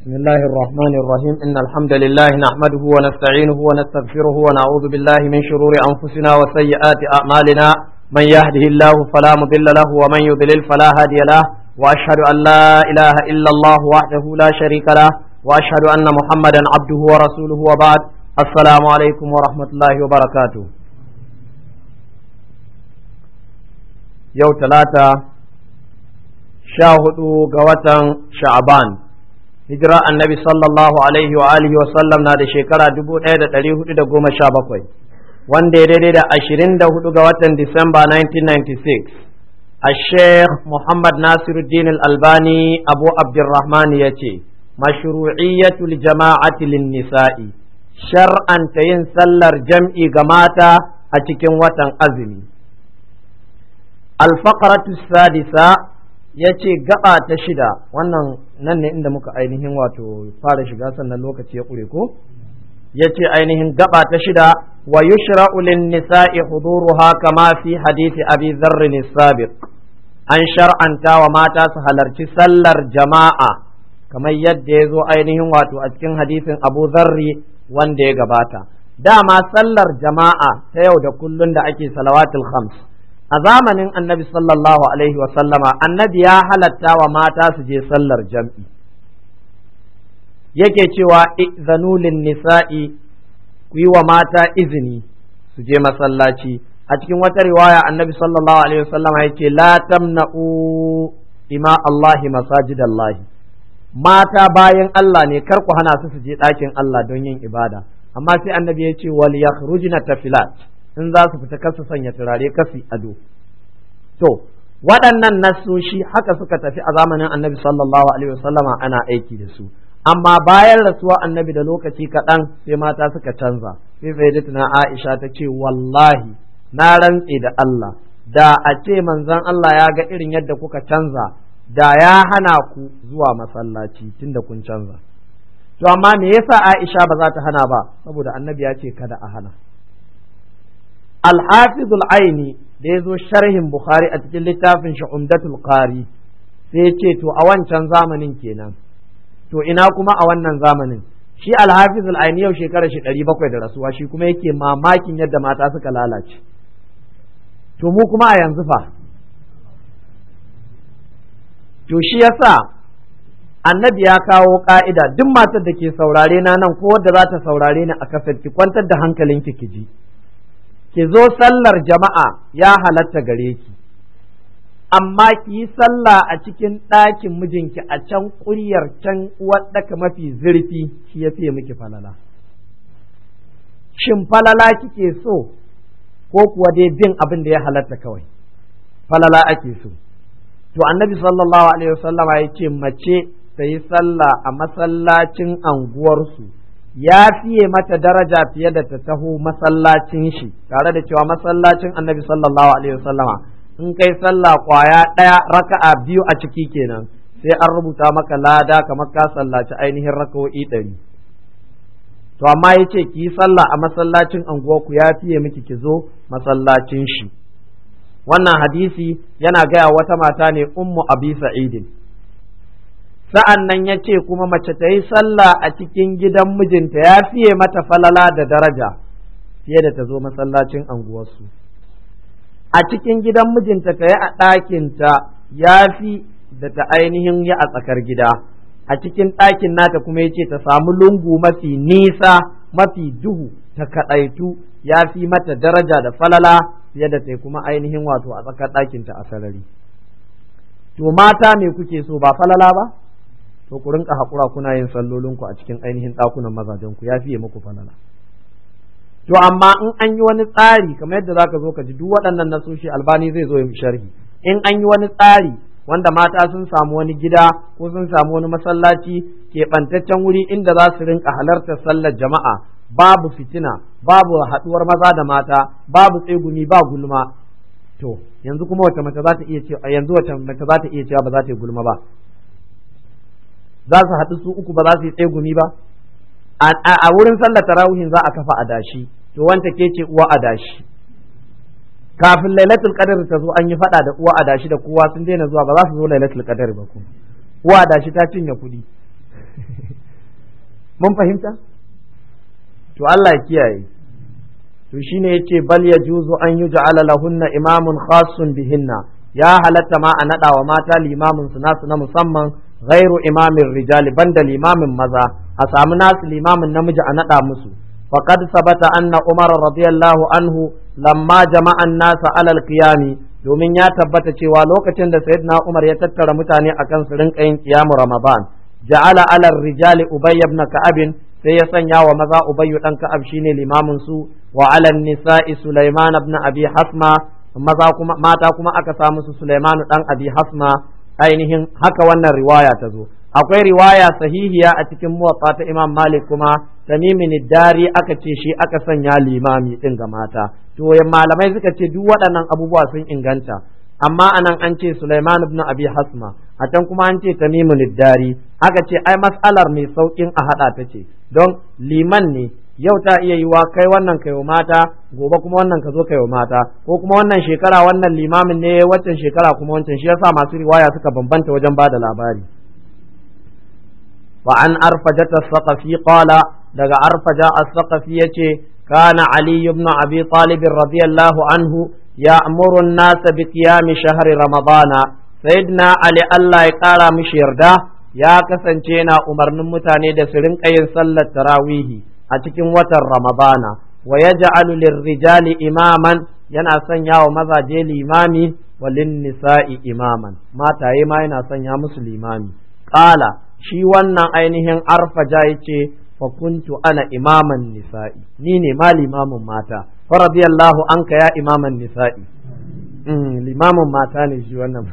بسم الله الرحمن الرحيم إن الحمد لله نحمده ونستعينه ونستغفره ونعوذ بالله من شرور أنفسنا وسيئات أعمالنا من يهده الله فلا مضل له ومن يضلل فلا هادي له وأشهد أن لا إله إلا الله وحده لا شريك له وأشهد أن محمدا عبده ورسوله وبعد السلام عليكم ورحمة الله وبركاته يوم ثلاثة شاهدوا قوة شعبان hijira annabi sallallahu alaihi wa alihi wa sallam na da shekara 1417 wanda ya daidai da 24 ga watan Disamba 1996 al-Sheikh Muhammad Nasiruddin al-Albani Abu Abdurrahman yace mashru'iyyatul jama'ati lin-nisa'i shar'an ta yin sallar jam'i ga mata a cikin watan azumi al-faqratu sadisa ya ce gaba ta shida wannan nan ne inda muka ainihin wato fara shiga sannan lokaci ya ƙure ko ya ce ainihin gaba ta shida wa yushra'u lin nisa'i huduruha kama fi hadisi abi dharr as-sabiq an shar'anta wa mata su halarci sallar jama'a kamar yadda ya zo ainihin wato a cikin hadisin abu dharr wanda ya gabata dama sallar jama'a ta yau da kullun da ake salawatul khams a zamanin annabi sallallahu alaihi wasallama annabi ya halatta wa mata su je sallar jam'i yake cewa izanulin nisa'i ku yi wa mata izini su je masallaci a cikin wata riwaya annabi sallallahu alaihi wasallama yake la tamna'u ima Allahi masajidallahi mata bayan Allah ne kar ku hana su je ɗakin Allah don yin ibada amma sai annabi ya ce wal yakhrujna tafilat in za su fita kasu sanya turare kasu ado to waɗannan nasoshi haka suka tafi a zamanin annabi sallallahu alaihi wasallama ana aiki da su amma bayan rasuwa annabi da lokaci kaɗan sai mata suka canza sai sayyidatuna Aisha ta ce wallahi na rantse da Allah da a ce manzon Allah ya ga irin yadda kuka canza da ya hana ku zuwa masallaci tunda kun canza to amma me yasa Aisha ba za ta hana ba saboda annabi ya ce kada a hana al-Hafiz al-Aini da ya zo sharhin Bukhari a cikin littafin shi Umdatul Qari sai ya ce to a wancan zamanin kenan to ina kuma a wannan zamanin shi al-Hafiz al-Aini yau shekarar shi 700 da rasuwa shi kuma yake mamakin yadda mata suka lalace to mu kuma a yanzu fa to shi yasa annabi ya kawo ka'ida duk matar da ke saurare na nan ko wadda za ta saurare ni a kasar ki kwantar da hankalinki ki ji ki zo sallar jama'a ya halatta gare ki amma ki yi sallah a cikin ɗakin mijinki a can ƙuryar can uwarɗaka mafi zurfi shi ya fiye miki falala shin falala kike so ko kuwa dai bin abin da ya halatta kawai falala ake so to annabi sallallahu alaihi wasallama ya ce mace ta yi sallah a masallacin anguwarsu ya fiye mata daraja fiye da ta taho masallacin shi tare da cewa masallacin annabi sallallahu alaihi wasallama in kai sallah kwaya ɗaya raka'a biyu a ciki kenan sai an rubuta maka lada kamar ka sallaci ainihin raka'o'i 100 to amma yace ki yi sallah a masallacin anguwarku ya fiye miki ki zo masallacin shi wannan hadisi yana gaya wata mata ne ummu abi sa'idin sa'an nan ya ce kuma mace ta yi sallah a cikin gidan mijinta ya fiye mata falala da daraja fiye da ta zo masallacin anguwarsu a cikin gidan mijinta ta yi a ɗakinta ya fi da ta ainihin yi a tsakar gida a cikin ɗakin nata kuma ya ce ta samu lungu mafi nisa mafi duhu ta kaɗaitu ya fi mata daraja da falala fiye da ta kuma ainihin wato a tsakar ɗakinta a sarari to mata me kuke so ba falala ba to ku rinka haƙura kuna yin sallolinku a cikin ainihin ɗakunan mazajenku ya fiye muku falala to amma in an yi wani tsari kamar yadda zaka zo ka ji duk waɗannan nasoshi albani zai zo ya sharhi in an yi wani tsari wanda mata sun samu wani gida ko sun samu wani masallaci keɓantaccen wuri inda za su rinka halartar sallar jama'a babu fitina babu haɗuwar maza da mata babu tsegumi ba gulma to yanzu kuma wata mace za ta iya cewa ba za ta yi gulma ba za su haɗu su uku ba za su yi tsegumi ba a wurin sallar tarawihin za a kafa adashi to wanta ke ce uwa adashi kafin lailatul qadr ta zo an yi fada da uwa adashi da kowa sun daina zuwa ba za su zo lailatul qadr ba kuma uwa adashi ta cinye kuɗi mun fahimta to Allah ya kiyaye to shine yace bal yajuzu an yuj'ala lahunna imamun khassun bihinna ya halatta ma a nada wa mata limamin su nasu na musamman ghairu imamin rijali banda limamin maza a samu nasu limamin namiji a nada musu faqad sabata anna umar radiyallahu anhu lamma jama'a an-nasa alal qiyami domin ya tabbata cewa lokacin da sayyidina umar ya tattara mutane akan su rinka yin qiyamu ramadan ja'ala alal rijali ubay ibn ka'ab sai ya sanya wa maza ubayyu dan ka'ab shine limamin su wa alal nisa'i sulaiman ibn abi hasma maza kuma mata kuma aka samu su sulaiman dan abi hasma ainihin haka wannan riwaya ta zo akwai riwaya sahihiya a cikin muwatta ta imam malik kuma tamimin dari aka ce shi aka sanya limami din ga mata to malamai suka ce duk waɗannan abubuwa sun inganta amma anan an ce sulaiman ibn abi hasma a can kuma an ce tamimin dari aka ce ai mas'alar mai saukin a hada ta ce don liman ne yau ta iya yiwa kai wannan kai wa mata gobe kuma wannan ka zo kai wa mata ko kuma wannan shekara wannan limamin ne waccan shekara kuma wancan shi yasa masu riwaya suka bambanta wajen bada labari wa an arfajata as-saqafi qala daga arfaja as-saqafi yace kana ali ibn abi talib radiyallahu anhu ya'muru an-nas bi qiyam shahr ramadana sayyidina ali Allah ya kara mishi yarda ya kasance na umarnin mutane da su rinka yin sallar tarawihi a cikin watan Ramadana wa yaj'alu lirrijali imaman yana sanya wa mazaje limami walin nisa'i imaman mataye ma yana sanya musu limami qala shi wannan ainihin arfaja yace fa kuntu ana imaman nisa'i ni ne ma limamin mata fa radiyallahu anka ya imaman nisa'i limamin mata ne shi wannan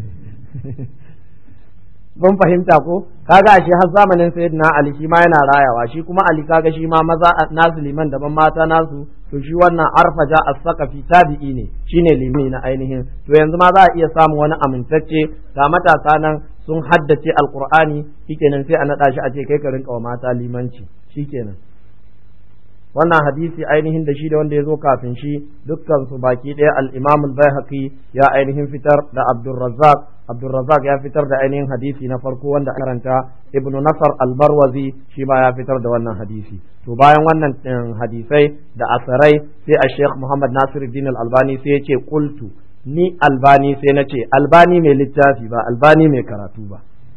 mun fahimta ko kaga ashe har zamanin sayyidina ali shi ma yana rayawa shi kuma ali kaga shi ma maza nasu liman daban mata nasu to shi wannan arfaja as-saqafi tabi'i ne shine limi na ainihin to yanzu ma za a iya samun wani amintacce ga matasa nan sun haddace alqur'ani shikenan sai a nada shi a ce kai ka rinka wa mata limanci shikenan wannan hadisi ainihin da shi da wanda ya zo kafin shi dukkan su baki ɗaya al-imam al-baihaqi ya ainihin fitar da Abdurrazzaq ya fitar da ainihin hadisi na farko wanda karanta Ibn Nasr al-Marwazi shi ma ya fitar da wannan hadisi to bayan wannan hadisai da asarai sai a Sheikh Muhammad Nasiruddin al-Albani sai ya ce qultu ni Albani sai na ce Albani mai littafi ba Albani mai karatu ba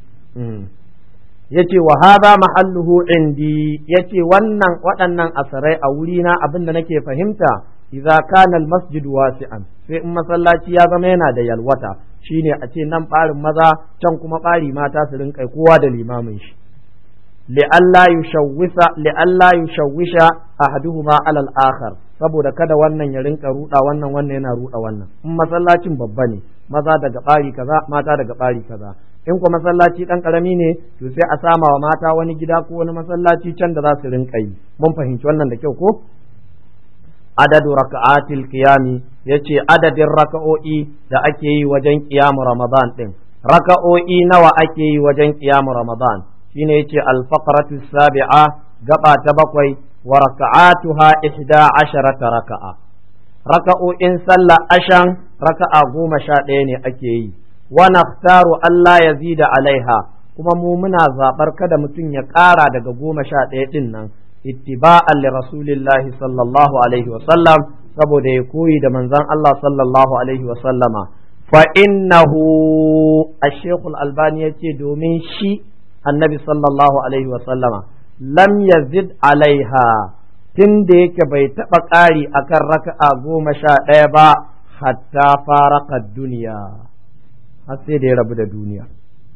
yace wa hadha mahalluhu indi yace wannan waɗannan asarai a wurina abinda nake fahimta idza kana al-masjid wasi'an sai in masallaci ya zama yana da yalwata shine a ce nan ɓarin maza can kuma ɓari mata su rinka kowa da limamin shi li'alla yushawwisha ahaduhuma ala al-akhar saboda kada wannan ya rinka ruda wannan yana ruda wannan in masallacin babba ne maza daga ɓari kaza mata daga ɓari kaza in kuma masallaci dan karami ne to sai a sama wa mata wani gida ko wani masallaci can da za su rinka yi mun fahimci wannan da kyau ko adadu raka'atil qiyami yace adadin raka'o'i da ake yi wajen qiyamu ramadan din raka'o'i nawa ake yi wajen qiyamu ramadan shine yace al-faqratu sabi'a gaba ta bakwai wa raka'atuha 11 raka'a raka'o'in sallah ashan raka'a 11 ne ake yi wa naftaru Allah yazida alaiha kuma mu muna zabar kada mutum ya ƙara daga 11 din nan ittiba'an li rasulillahi sallallahu alaihi wa sallam saboda ya koyi da manzon Allah sallallahu alaihi wa sallama fa innahu ash-shaykh al-albani yace domin shi annabi sallallahu alaihi wa sallama lam yazid alaiha tunda yake bai taba ƙari akan raka'a 11 ba hatta faraka duniya har sai da ya rabu da duniya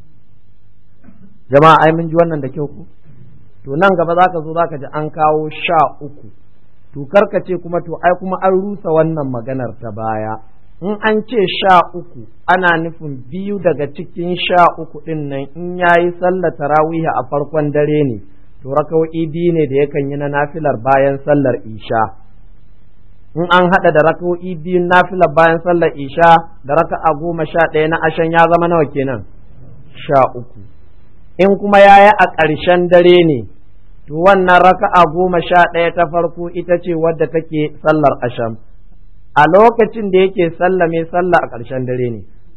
jama'a ai mun ji wannan da kyau ku to nan gaba zaka zo zaka ji an kawo 13 to karkace kuma to ai kuma an rusa wannan maganar ta baya in an ce 13 ana nufin biyu daga cikin 13 din nan in yayi sallar tarawih a farkon dare ne to raka'o'i biyu ne da yakan yi na nafilar bayan sallar isha in an hada da raka'o'i biyu nafilar bayan sallar isha da raka'a 11 na ashan ya zama nawa kenan 13 in kuma yayi a ƙarshen dare ne to wannan raka'a 11 ta farko ita ce wadda take sallar asham a lokacin da yake sallame sallah a ƙarshen dare ne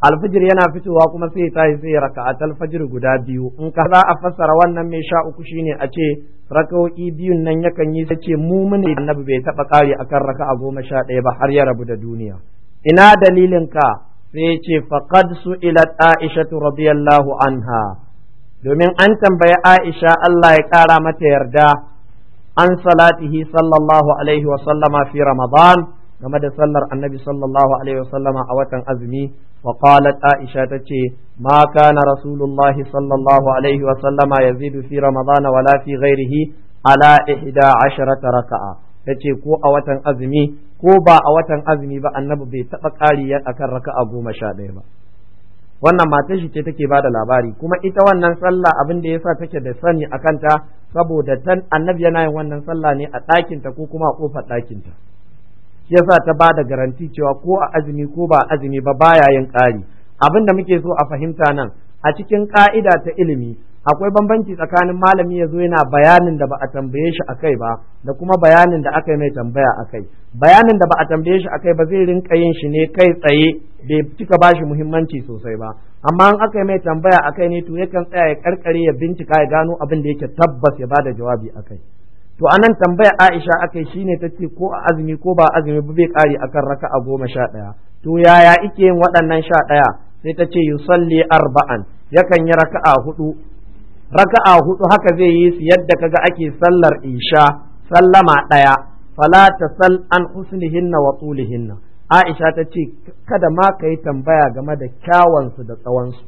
alfijir yana fitowa kuma sai tashi sai raka'atul fajr guda biyu. In ka za a fassara wannan mai 13 shine a ce raka'o'i biyun nan yakan yi sai ce mu mun annabi bai taba kare akan raka'a 11 ba har ya rabu da duniya. Ina dalilin ka? Sai ce faqad su'ilat Aisha radiyallahu anha, domin an tambayi Aisha Allah ya kara mata yarda an salatihi sallallahu alaihi wa sallama fi Ramadan, game da sallar annabi sallallahu alaihi wa sallama a watan azumi. wa qalat Aisha tace ma kana rasulullahi sallallahu alaihi wa sallama yazidu fi ramadana wala fi ghairihi ala 11 raka'a. Tace ko a watan azumi ko ba a watan azumi ba annabi bai taba ƙari akan raka'a 11 ba. Wannan matar shi ce take bada labari, kuma ita wannan sallah abin da yasa take da sani akan ta saboda annabi yana yin wannan sallah ne a ɗakinta ko kuma a kofar ɗakinta. Shi yasa ta bada garanti cewa ko a azumi ko ba a azumi ba baya yin ƙari. Abin da muke so a fahimta nan, a cikin ƙa'ida ta ilimi akwai bambanci tsakanin malami ya zo yana bayanin da ba a tambaye shi akai ba da kuma bayanin da aka yi mai tambaya akai. Bayanin da ba a tambaye shi akai ba zai rinka yin shi ne kai tsaye, bai cika ba shi muhimmanci sosai ba, amma in aka yi mai tambaya akai ne to yakan tsaya ya karkare ya bincika ya gano abin da yake tabbas ya bada jawabi akai. To anan tambaya Aisha akai shine tace ko a azumi ko ba azumi ba bai kare akan raka'a 11. To yaya ike yin waɗannan 11? Sai tace yusalli 4, yakan yi raka'a 4. Raka'a 4 haka zai yi su yadda kaga ake sallar isha, sallama 1, fala tasal an husnihinna wa tulihinna. Aisha tace kada ma kai tambaya game da kyawansu da tsawonsu,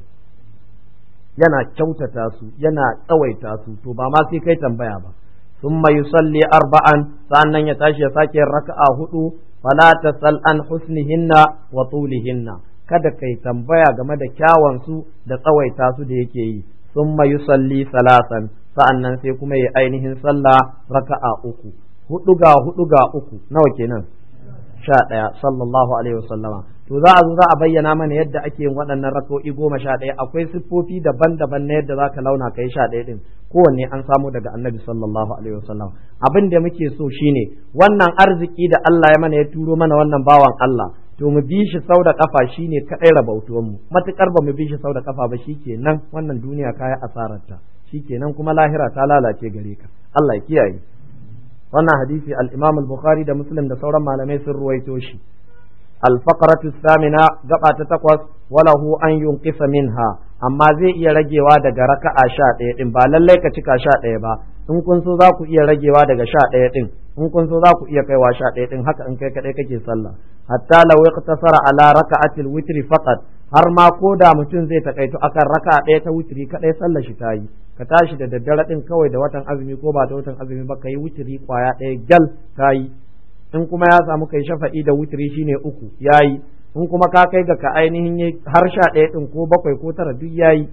yana kyautata su yana tsawaita su, to ba ma sai kai tambaya ba. Thumma yusalli 4, sannan ya tashi ya sake raka'a 4, fala tasal an husnihinna wa tulihinna. Kada kai tambaya game da kyawansu da tsawaita su da yake yi. Thumma yusalli 3, sa'annan sai kuma ya ainihin sallah raka'a 3. 4 ga 3 nawa kenan? 11 sallallahu alaihi wasallama. To za a bayyana mana yadda ake yin waɗannan raka'o'i 11. Akwai siffofi daban-daban na yadda zaka launa kai 11 din, kowanne an samu daga Annabi sallallahu alaihi wasallam. Abin da muke so shine wannan arziki da Allah ya mana, ya turo mana wannan bawan Allah, to mu bi shi sau da kafa shine kadai rabautuwan mu. Matukar ba mu bi shi sau da kafa ba shikenan wannan duniya kaya asararta, shikenan kuma lahira ta lalace gare ka. Allah ya kiyaye. Wannan hadisi al-Imam al-Bukhari da Muslim da sauran malamai sun ruwaito shi. Al-faqratu thamina, gaba ta 8, walahu an yunqisa minha, amma zai iya ragewa daga raka'a 11 din, ba lallai ka cika 11 ba. In kun so za ku iya ragewa daga 11 din, in kun so za ku iya kaiwa 11 din, haka in kai kadai kake sallah. Hatta law iqtasara ala raka'atil witri faqat, har ma ko da mutum zai takaito akan raka'a 1 ta witri kadai sallar shi ta yi. Ka tashi da daddare din kawai da watan azumi ko ba da watan azumi ba, kai witri kwaya 1 gal ta yi. In kuma ya samu kai shafa'i da witri shine 3 yayi. In kuma ka kai ga ka ainihin har 11 din ko 7 ko 9 duk yayi.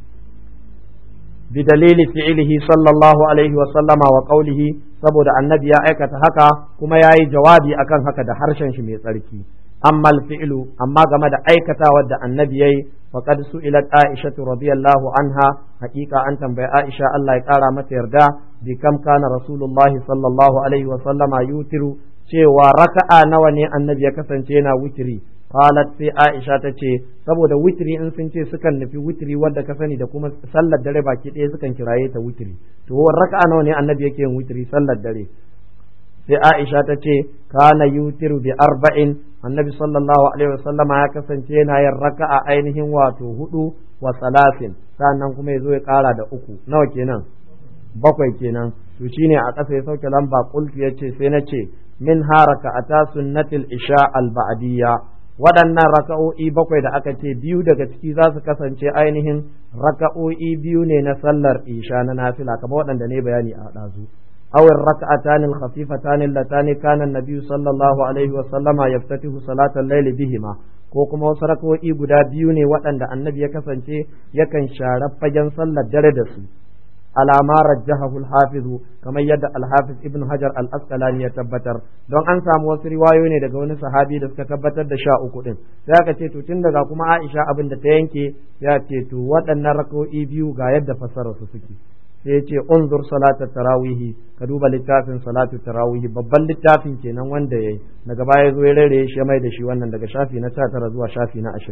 Bidalili fi'ilihi sallallahu alaihi wa sallama wa qawlihi, saboda annabi ya aikata haka kuma yayi jawabi akan haka da harshen shi mai tsarki. Amma al-fi'lu, amma game da aikatawar da annabi yayi, faqad su'ilat Aisha radiyallahu anha, haqiqa an tambayi Aisha Allah ya kara mata yarda, bi kam kana rasulullahi sallallahu alaihi wa sallama yutiru, cewa raka'a nawa ne annabi ya kasance yana witri. Qalat, sai Aisha ta ce saboda witri in sun ce sukan nufi witri wanda ka sani da kuma sallar dare baki ɗaya sukan kiraye ta witri. To raka'a nawa ne annabi yake yin witri sallar dare? Sai Aisha ta ce kana yutiru bi 4, annabi sallallahu alaihi wasallama ya kasance yana yin raka'a ainihin wato 4 wa 3, sannan kuma yazo ya kara da 3. Nawa kenan? 7 kenan. To shine a ƙasa ya sauke lamba, qultu yace sai na ce min haraka'ata sunnatil isha al-ba'diyya. Waɗannan raka'o'i 7 da aka ce 2 daga ciki za su kasance ainihin raka'o'i 2 ne na sallar isha na nafila, kamar waɗanda ne bayani a ɗazu. Awin raka'atan al-khafifatan allatani kana an-nabi sallallahu alaihi wa sallama yaftatihu salatal layli bihima, ko kuma wasu raka'o'i guda 2 ne waɗanda annabi ya kasance yakan share fagen sallar dare da su. Alama rajjahahu al-hafiz, kamar yadda al-hafiz ibn hajar al-asqalani ya tabbatar, don an samu wasu riwayoyi ne daga wani sahabi da suka tabbatar da 13 din. Sai aka ce to tun daga kuma Aisha abin da ta yanke, ya ce to waɗannan rak'o'i 2 ga yadda fassarar su suke. Sai ya ce unzur salatat tarawih, ka duba littafin salatu tarawih, babban littafin kenan wanda yayi daga baya zo ya rere shi mai da shi wannan daga shafi na 19 zuwa shafi na 20.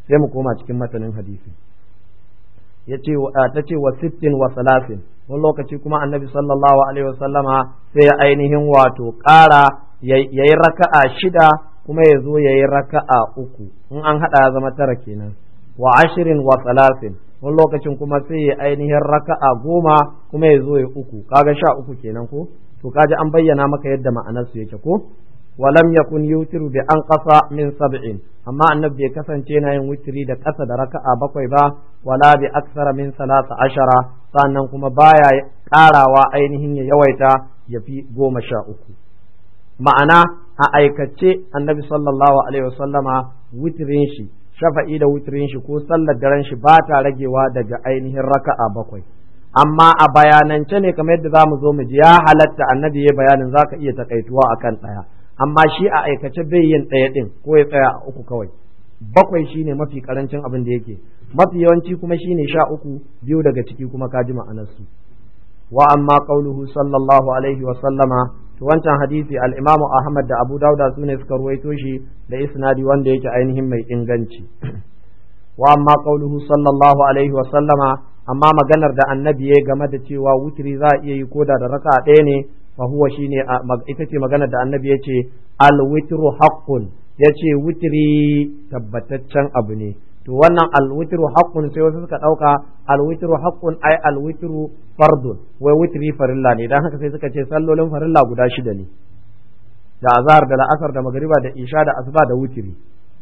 sai mu koma cikin matanin hadisi. Yace ta ce wa 60 wa 30, wani lokaci kuma annabi sallallahu alaihi wasallama sai ya ainihin wato ƙara yayi raka'a 6 kuma ya zo yayi raka'a 3, in an hada ya zama 9 kenan. Wa 20 wa 30, wani lokacin kuma sai ya ainihin raka'a 10 kuma ya zo ya 3, kaga 13 kenan ko. To kaji an bayyana maka yadda ma'anar su yake ko. Walam yakun yutiru bi an qasa min 7, amma annabi bai kasance yana yin witri da ƙasa da raka'a 7 ba, wala bi aksara min 13, sannan kuma baya ƙarawa ainihin ya yawaita ya fi 13. Ma'ana a aikace annabi sallallahu alaihi wasallama witrin shi, shafa'i da witrin shi ko sallar daren shi ba ta ragewa daga ainihin raka'a 7. Amma a bayanance ne kamar yadda zamu zo mu ji ya halatta annabi ya bayanin zaka iya takaituwa akan ɗaya, amma shi a aikace bai yin ɗaya ɗin ko ya tsaya a 3 kawai. 7 shine mafi karancin abin da yake, mafi yawanci kuma shine 13, 2 daga ciki kuma ka ji ma'anarsu. Wa amma qauluhu sallallahu alaihi wa sallama, to wancan hadisi al-Imam Ahmad da Abu Dawud sune suka ruwaito shi da isnadi wanda yake ainihin mai inganci. Wa amma qauluhu sallallahu alaihi wa sallama, amma maganar da annabi ya game da cewa wutri za a iya yi koda da raka'a ɗaya ne, fa huwa shine ita ce maganar da annabi yace al-witru haqqun, yace witri tabbataccen abu ne. To wannan al-witru haqqun sai wasu suka dauka al-witru haqqun ai al-witru fardun, wai witri farilla ne, dan haka sai suka ce sallolin farilla guda 6 ne, da azhar da la'asar da magriba da isha da asuba da witri.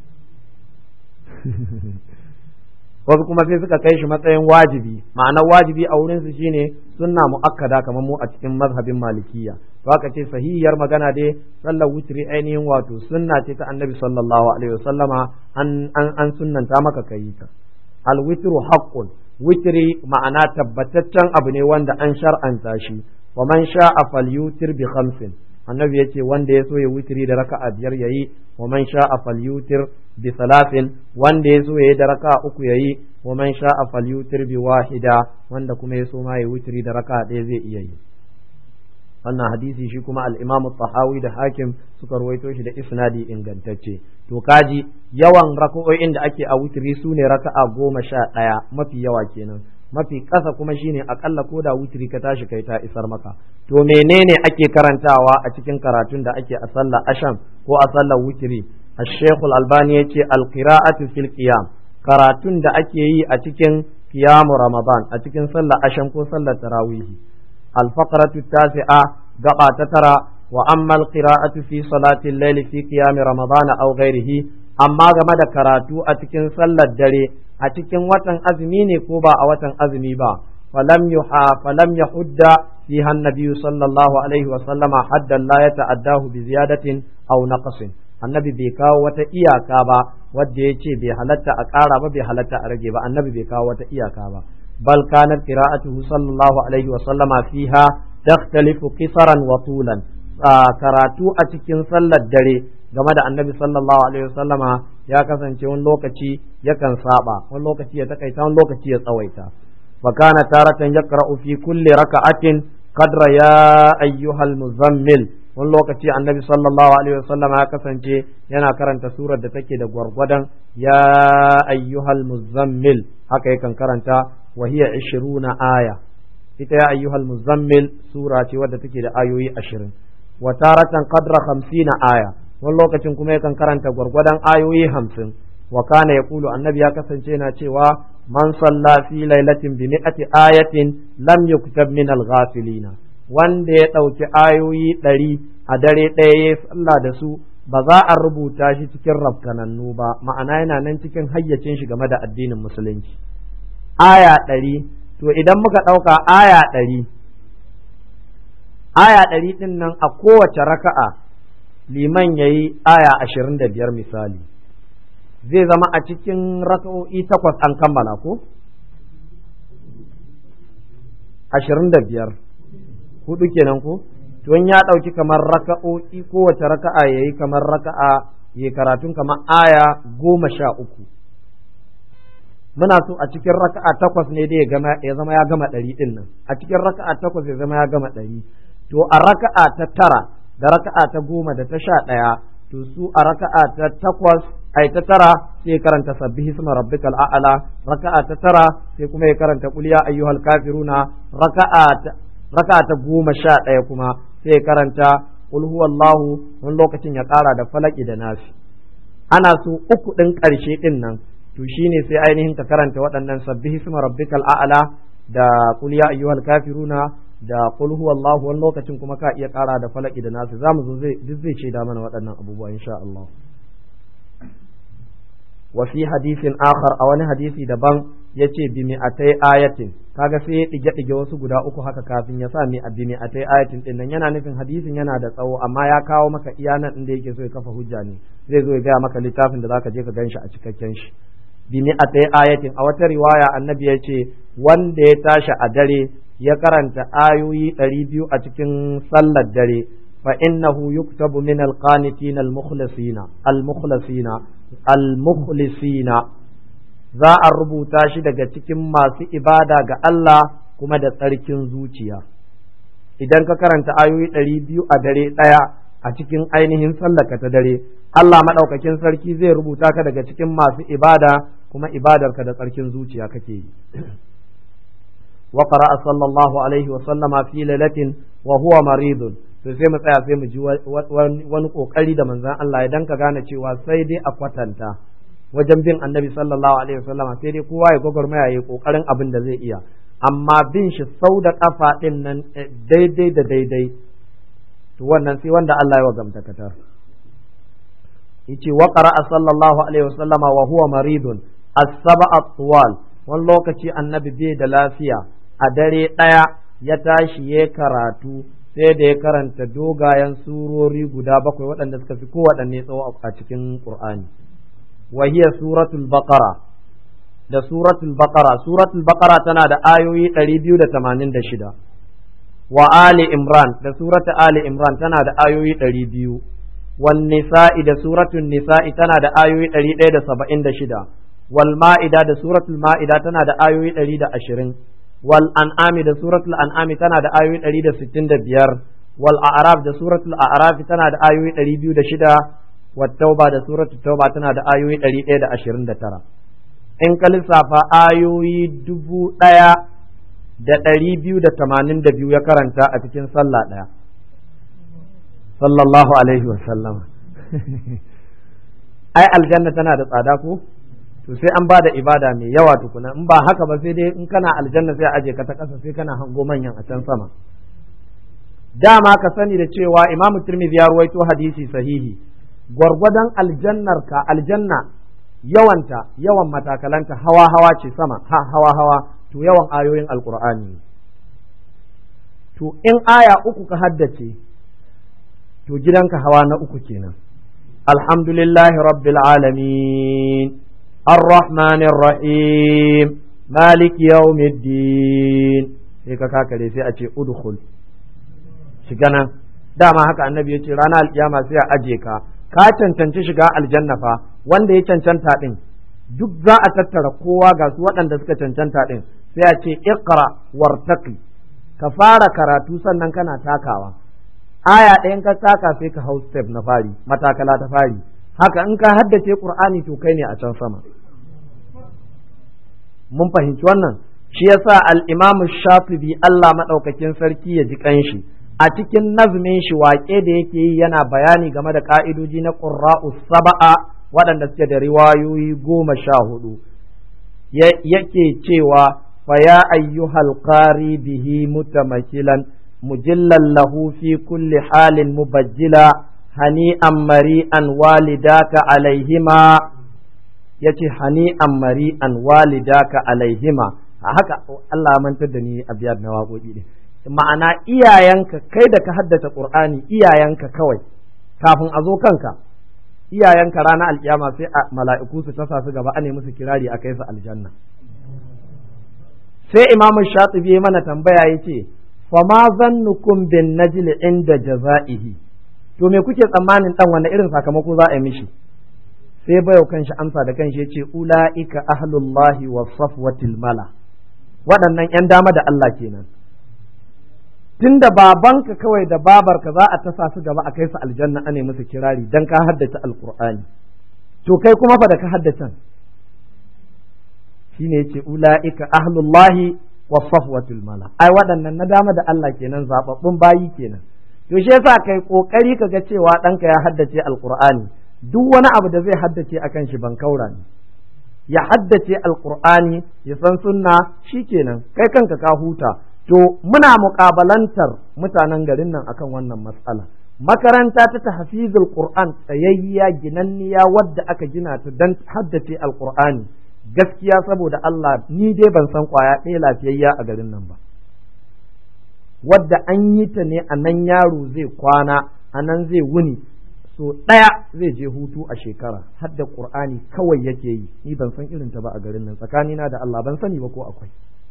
Wasu kuma sai suka kai shi matsayin wajibi, ma'anar wajibi a wurin su shine sunna muakkada kamar mu a cikin mazhabin malikiya. To aka ce sahihiyar magana dai sallar witri ainihin wato sunna ce ta annabi sallallahu alaihi wasallama, an sunnanta maka kai ta. Al witru haqqun, witri ma'ana tabbataccen abu ne wanda an shar'anta shi. Wa man sha'a falyutir bi 5, annabi yace wanda ya so ya witri da raka'a 5 yayi. Wa man sha'a falyutir bi 3, wanda ya so yayi da raka'a 3 yayi. Wa man sha'a falyutir bi 1, wanda kuma ya so ma ya witri da raka'a 1 zai iya yi. Wannan hadisi shi kuma al-Imam Tahawi da Hakim suka ruwaito shi da isnadi ingantacce. To kaji yawan raka'o'in da ake a witri sune raka'a 11, mafi yawa kenan. Mafi ƙasa kuma shine akalla ko da witri ka tashi kai ta isar maka. To menene ake karantawa a cikin karatun da ake a sallar asham ko a sallar witri? Al-Sheikh Al-Albani yace al-qira'atu fil qiyam, karatun da ake yi a cikin qiyamu Ramadan, a cikin sallar asham ko sallar tarawih. Al-faqratu tasi'a, gaba ta 9, wa amma al-qira'atu fi salati al-layli fi qiyam Ramadan aw ghayrihi, amma game da karatu a cikin sallar dare a cikin watan azumi ne ko ba a watan azumi ba, falam yahudda fiha an-nabiy sallallahu alaihi wa sallama haddan la yata'addahu bi ziyadatin aw naqsin. Annabi bai kawo wata iyaka ba wadda ya ce bai halatta a ƙara ba bai halatta a rage ba, annabi bai kawo wata iyaka ba. Bal kanat qira'atuhu sallallahu alaihi wa sallama fiha takhtalifu qisaran wa tulan, karatu a cikin sallar dare game da annabi sallallahu alaihi wa sallama ya kasance wani lokaci yakan saba, wani lokaci ya takaita, wani lokaci ya tsawaita. Fa kana taratan yaqra'u fi kulli raka'atin qadra ya ayyuhal muzammil, wani lokaci annabi sallallahu alaihi wasallam ya kasance yana karanta surar da take da gwargwadon ya ayyuhal muzammil, haka yakan karanta wa hiya 20 aya. Ita ya ayyuhal muzammil sura ce wadda take da ayoyi 20. Wa taratan qadra 50 aya, wani lokacin kuma yakan karanta gwargwadon ayoyi 50. Wa kana yaqulu, annabi ya kasance yana cewa man salla fi lailatin bi mi'ati ayatin lam yuktab min al-ghafilina, wanda ya ɗauki ayoyi 100 a dare ɗaya ya sallah da su ba za a rubuta shi cikin rafkanannu ba, ma'ana yana nan cikin hayyacin shi game da addinin musulunci. Aya 100, to idan muka ɗauka aya 100 ɗin nan a kowace raka'a liman ya yi aya 25 misali, zai zama a cikin raka'o'i 8 an kammala ko? 25 hudu kenan ko? To in ya ɗauki kamar raka'o'i, kowace raka'a ya yi kamar raka'a ya karatun kamar aya 13. Muna so a cikin raka'a 8 ne dai ya zama ya gama 100 ɗin nan, a cikin raka'a 8 ya zama ya gama 100. To a raka'a ta 9 da raka'a ta 10 da ta 11 to su a raka'a ta 8 ai ta 9 sai karanta sabbihi isma rabbikal a'la, raka'a ta 9 sai kuma ya karanta qul ya ayyuhal kafiruna, raka'a ta 11 kuma sai ya karanta qul huwallahu, wani lokacin ya ƙara da falaki da nasi. Ana so uku ɗin ƙarshe ɗin nan to shine sai ainihin ka karanta waɗannan sabbihi isma rabbikal a'la da qul ya ayyuhal kafiruna da qul huwallahu, wani lokacin kuma ka iya ƙara da falaki da nasi. Zamu zo zai ce da mana waɗannan abubuwa insha Allah. Wa fi hadisin akhar, a wani hadisi daban yace bi mi'atai ayatin, kaga sai ya dige wasu guda uku haka kafin ya sa bi mi'atai ayatin din nan, yana nufin hadisin yana da tsawo amma ya kawo maka iya nan inda yake so ya kafa hujja ne, zai zo ya gaya maka littafin da zaka je ka ganshi a cikakken shi. Bi mi'atai ayatin, a wata riwaya annabi ya ce wanda ya tashi a dare ya karanta ayoyi 200 a cikin sallar dare fa innahu yuktabu min alqanitina almukhlisina, za a rubuta shi daga cikin masu ibada ga Allah kuma da tsarkin zuciya. Idan ka karanta ayoyi 200 a dare ɗaya a cikin ainihin sallaka ta dare, Allah maɗaukakin sarki zai rubuta ka daga cikin masu ibada kuma ibadarka da tsarkin zuciya kake yi. Wa qara'a sallallahu alaihi wa sallama fi lailatin wa huwa maridun, to sai mu tsaya sai mu ji wani kokari da manzon Allah idan ka gane cewa sai dai a kwatanta wajen bin annabi sallallahu alaihi wasallama, sai dai kowa ya gwagwarmaya ya kokarin abin da zai iya, amma bin shi sau da kafa din nan daidai da daidai to wannan sai wanda Allah ya wagamta katar. Yace wa qara'a sallallahu alaihi wasallama wa huwa maridun as-sab'a tuwal, wani lokaci annabi bai da lafiya a dare daya ya tashi ya karatu sai da ya karanta dogayen surori guda 7 waɗanda suka fi kowaɗanne tsawo a cikin Qur'ani. وهي سورة البقرة da suratul baqara tana da ayoyi 286, wa ali imran da suratu ali imran tana da ayoyi 200, wan nisa'i da suratul nisa'i tana da ayoyi 176, wal ma'ida da suratul ma'ida tana da ayoyi 120, wal an'ami da suratul an'ami tana da ayoyi 165, wal a'raf da suratul a'raf tana da ayoyi 206, والتوبة da suratul tauba tana da ayoyi 129. In ka lissafa ayoyi 1282 ya karanta a cikin sallah ɗaya sallallahu alaihi wasallam. Ai aljanna tana da tsada ko, to sai an bada ibada mai yawa tukuna, in ba haka ba sai dai in kana aljanna sai aje ka ta ƙasa sai kana hango manyan a can sama. Dama ka sani da cewa Imam Tirmidhi ya ruwaito hadisi sahihi, gwargwadon aljannarka, aljanna yawan matakalanta hawa ce sama, hawa to yawan ayoyin alkur'ani. To in aya 3 ka haddace to gidanka hawa na 3 kenan. Alhamdulillahi rabbil alamin arrahmanir rahim maliki yawmiddin, sai ka kakare sai a ce udkhul, shiga nan. Dama haka annabi ya ce ranar alkiyama sai a aje ka cancanci shiga aljanna fa, wanda ya cancanta din duk za a tattara kowa ga su waɗanda suka cancanta din, sai a ce iqra wartaqi, ka fara karatu sannan kana takawa. Aya ɗayan ka taka sai ka hau step na fari, matakala ta fari. Haka in ka haddace Qur'ani to kai ne a can sama. Mun fahimci wannan? Shi yasa al-Imam Shafi'i Allah madaukakin sarki ya ji kanshi, a cikin nazmin shi waƙe da yake yi yana bayani game da ƙa'idoji na ƙurra'u saba'a waɗanda suke da riwayoyi 14, yake cewa fa ya ayyuhal qari bihi mutamakilan mujillan lahu fi kulli halin mubajjila hani'an mari'an walidaka alaihima, yace hani'an mari'an walidaka alaihima. Haka Allah ya mantar da ni a biyar na waƙoƙi din, ma'ana iyayenka kai da ka haddace Qur'ani, iyayenka kawai kafin a zo kanka, iyayenka ranar alkiyama sai a mala'iku su tasa su gaba ane musu kirari a kai su aljanna. Sai Imam Shatibi mana tambaya yace fa ma zannukum bin najli inda jazaihi, to me kuke tsammanin dan wanda irin sakamako za a yi mishi? Sai bayo kanshi amsa da kanshi yace ulaika ahlullahi was safwatil mala, waɗannan 'yan dama da Allah kenan. tunda babanka kawai da babarka za a tasa su gaba a kai su aljanna ane musu kirari dan ka haddace alqur'ani, to kai kuma fa da ka haddace shine yace ulaika ahlullahi wa safwatul mala, ai waɗannan na dama da Allah kenan, zababbun bayi kenan. To shi yasa kai kokari kaga cewa ɗanka ya haddace alqur'ani, duk wani abu da zai haddace akan shi ban kaura ne, ya haddace alqur'ani ya san sunna, shikenan kai kanka ka huta. To muna muƙabalantar mutanen garin nan akan wannan matsala. Makaranta ta tahfizul Qur'an tsayayya ginanniya wadda aka gina ta dan haddace alqur'ani, gaskiya saboda Allah ni dai ban san kwaya ɗaya lafiyayya a garin nan ba, wadda an yi ta ne a nan yaro zai kwana, a nan zai wuni, so ɗaya zai je hutu a shekara, hadda Qur'ani kawai yake yi, ni ban san irin ta ba a garin nan, tsakanina da Allah ban sani ba ko akwai.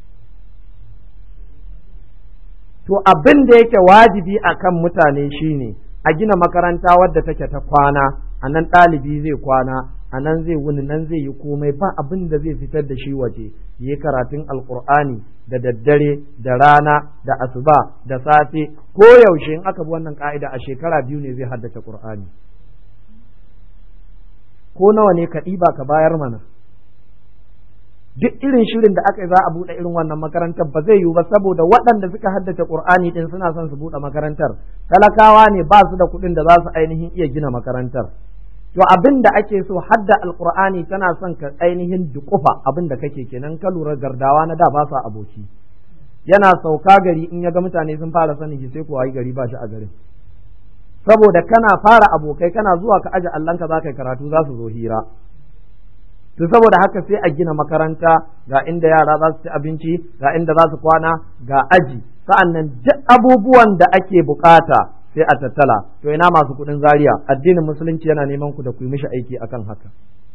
To abin da yake wajibi a kan mutane shine a gina makaranta wadda take ta kwana, a nan ɗalibi zai kwana, a nan zai wuni, nan zai yi komai, ba abin da zai fitar da shi waje, yi karatun alkur'ani da daddare da rana da asuba da safe, ko yaushe in aka bi wannan ka'ida a shekara 2 ne zai haddace Qur'ani. Ko nawa ne ka ɗiba ka bayar mana? Duk irin shirin da aka yi za a buɗe irin wannan makarantar ba zai yiwu ba, saboda waɗanda suka haddace Qur'ani din suna son su buɗe makarantar, talakawa ne ba su da kuɗin da za su ainihin iya gina makarantar. To abin da ake so, hadda alqur'ani tana son ka ainihin duƙufa, abin da kake kenan. Ka lura gardawa na da ba sa aboki, yana sauka gari in ya ga mutane sun fara sanin shi sai ko ai gari ba shi a garin, saboda kana fara abokai, kana zuwa ka aje allanka za ka yi karatu, za su zo hira. To saboda haka sai a gina makaranta, ga inda yara za su ci abinci, ga inda za su kwana, ga aji, sa'annan duk abubuwan da ake bukata sai a tattala. To ina masu kuɗin Zaria, addinin musulunci yana neman ku da ku yi mishi aiki akan haka.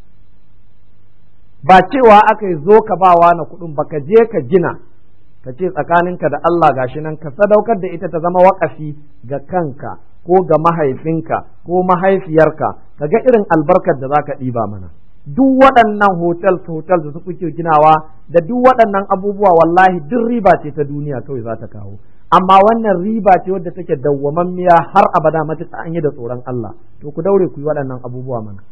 Ba cewa aka yi zo ka bawa na kuɗin ba, ka je ka gina, ka ce tsakaninka da Allah gashi nan, ka sadaukar da ita ta zama waƙafi ga kanka ko ga mahaifinka ko mahaifiyarka, ka ga irin albarkar da za ka ɗiba mana. Duk waɗannan hotel da su kuke ginawa da duk waɗannan abubuwa, wallahi duk riba ce ta duniya kawai za ta kawo, amma wannan riba ce wadda take dawwamammiya har abada matuƙa an yi da tsoron Allah. To ku daure ku yi waɗannan abubuwa mana.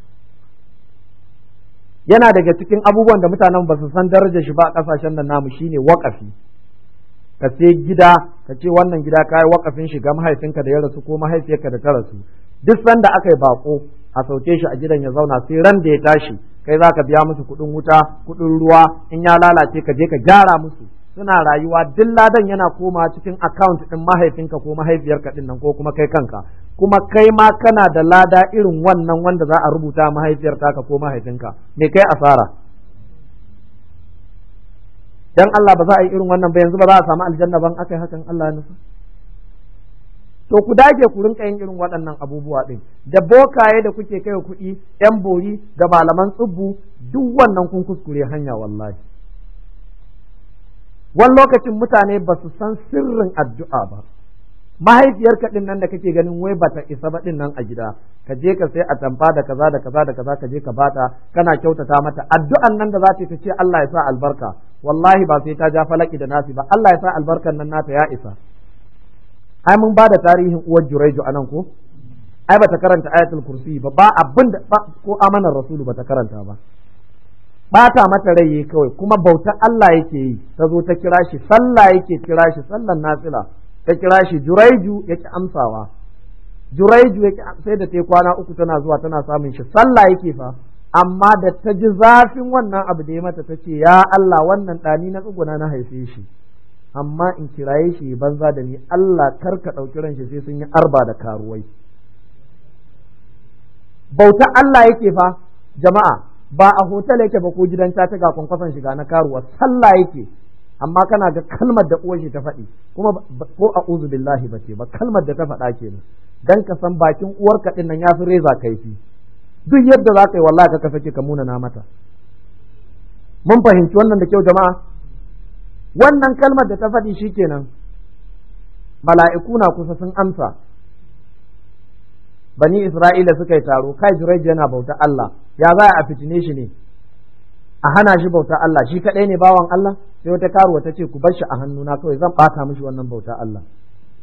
Yana daga cikin abubuwan da mutanen ba su san darajar shi ba a ƙasashen nan namu shine waƙafi. Ka sai gida, ka ce wannan gida ka yi waƙafin shi ga mahaifinka da ya rasu ko mahaifiyarka da ta rasu, duk sanda aka yi baƙo a sauke shi a gidan ya zauna, sai ran da ya tashi kai za ka biya musu kuɗin wuta, kuɗin ruwa, in ya lalace ka je ka gyara musu, suna rayuwa, duk ladan yana koma cikin account ɗin mahaifinka ko mahaifiyarka ɗin nan ko kuma kai kanka, kuma kai ma kana da lada irin wannan wanda za a rubuta mahaifiyar taka ko mahaifinka, me kai asara? Dan Allah ba za a yi irin wannan ba, yanzu ba za a samu aljanna ban aka yi hakan, Allah ya nufa. To ku dage ku rinka yin irin waɗannan abubuwa ɗin, da bokaye da kuke kai kuɗi, ‘yan bori da malaman tsubbu, duk wannan kun kuskure hanya wallahi. Wani lokacin mutane ba su san sirrin addu'a ba. Mahaifiyarka ɗin nan da kake ganin wai bata isa ba ɗin nan a gida, ka je ka sai atamfa da kaza da kaza da kaza, ka je ka bata, kana kyautata mata, addu'an nan da za ta ce Allah ya sa albarka, wallahi ba sai ta ja falaki da nasi ba, Allah ya sa albarkan nan nata ya isa. Ai mun ba da tarihin uwar Juraiju anan ko? Ai bata karanta ayatul kursi ba, ba abin da ko amanar rasulu bata karanta ba. Bata mata rai kawai, kuma bautar Allah yake yi, ta zo ta kira shi, sallah yake kira shi, sallan nafila, ta kira shi Juraiju yake amsawa. Juraiju yake, sai da ta kwana 3 tana zuwa tana samun shi, sallah yake fa, amma da ta ji zafin wannan abu da ya mata ta ce ya Allah wannan ɗani na tsuguna na haife shi, amma in kiraye shi banza da ni, Allah kar ka ɗauki ran shi sai sun yi arba da karuwai. Bauta Allah yake fa jama'a, ba a hotel yake ba ko gidan ta ga kwankwason shiga na karuwa, sallah yake, amma kana ga kalmar da uwar shi ta faɗi, kuma ko a'udhu billahi ba ce ba, kalmar da ta faɗa kenan, dan ka san bakin uwarka din nan yafi reza kaifi, duk yadda za ka yi wallahi ka sake ka munana mata. Mun fahimci wannan da kyau jama'a? Wannan kalmar da ta faɗi shikenan, mala'iku na kusa sun amsa. Bani Isra'ila suka yi taro, kai Juraij yana bauta Allah, ya za a fitine shi ne, a hana shi bauta Allah, shi kaɗai ne bawan Allah? Sai wata karuwa ta ce ku bar shi a hannuna kawai, zan ɓata mishi wannan bauta Allah.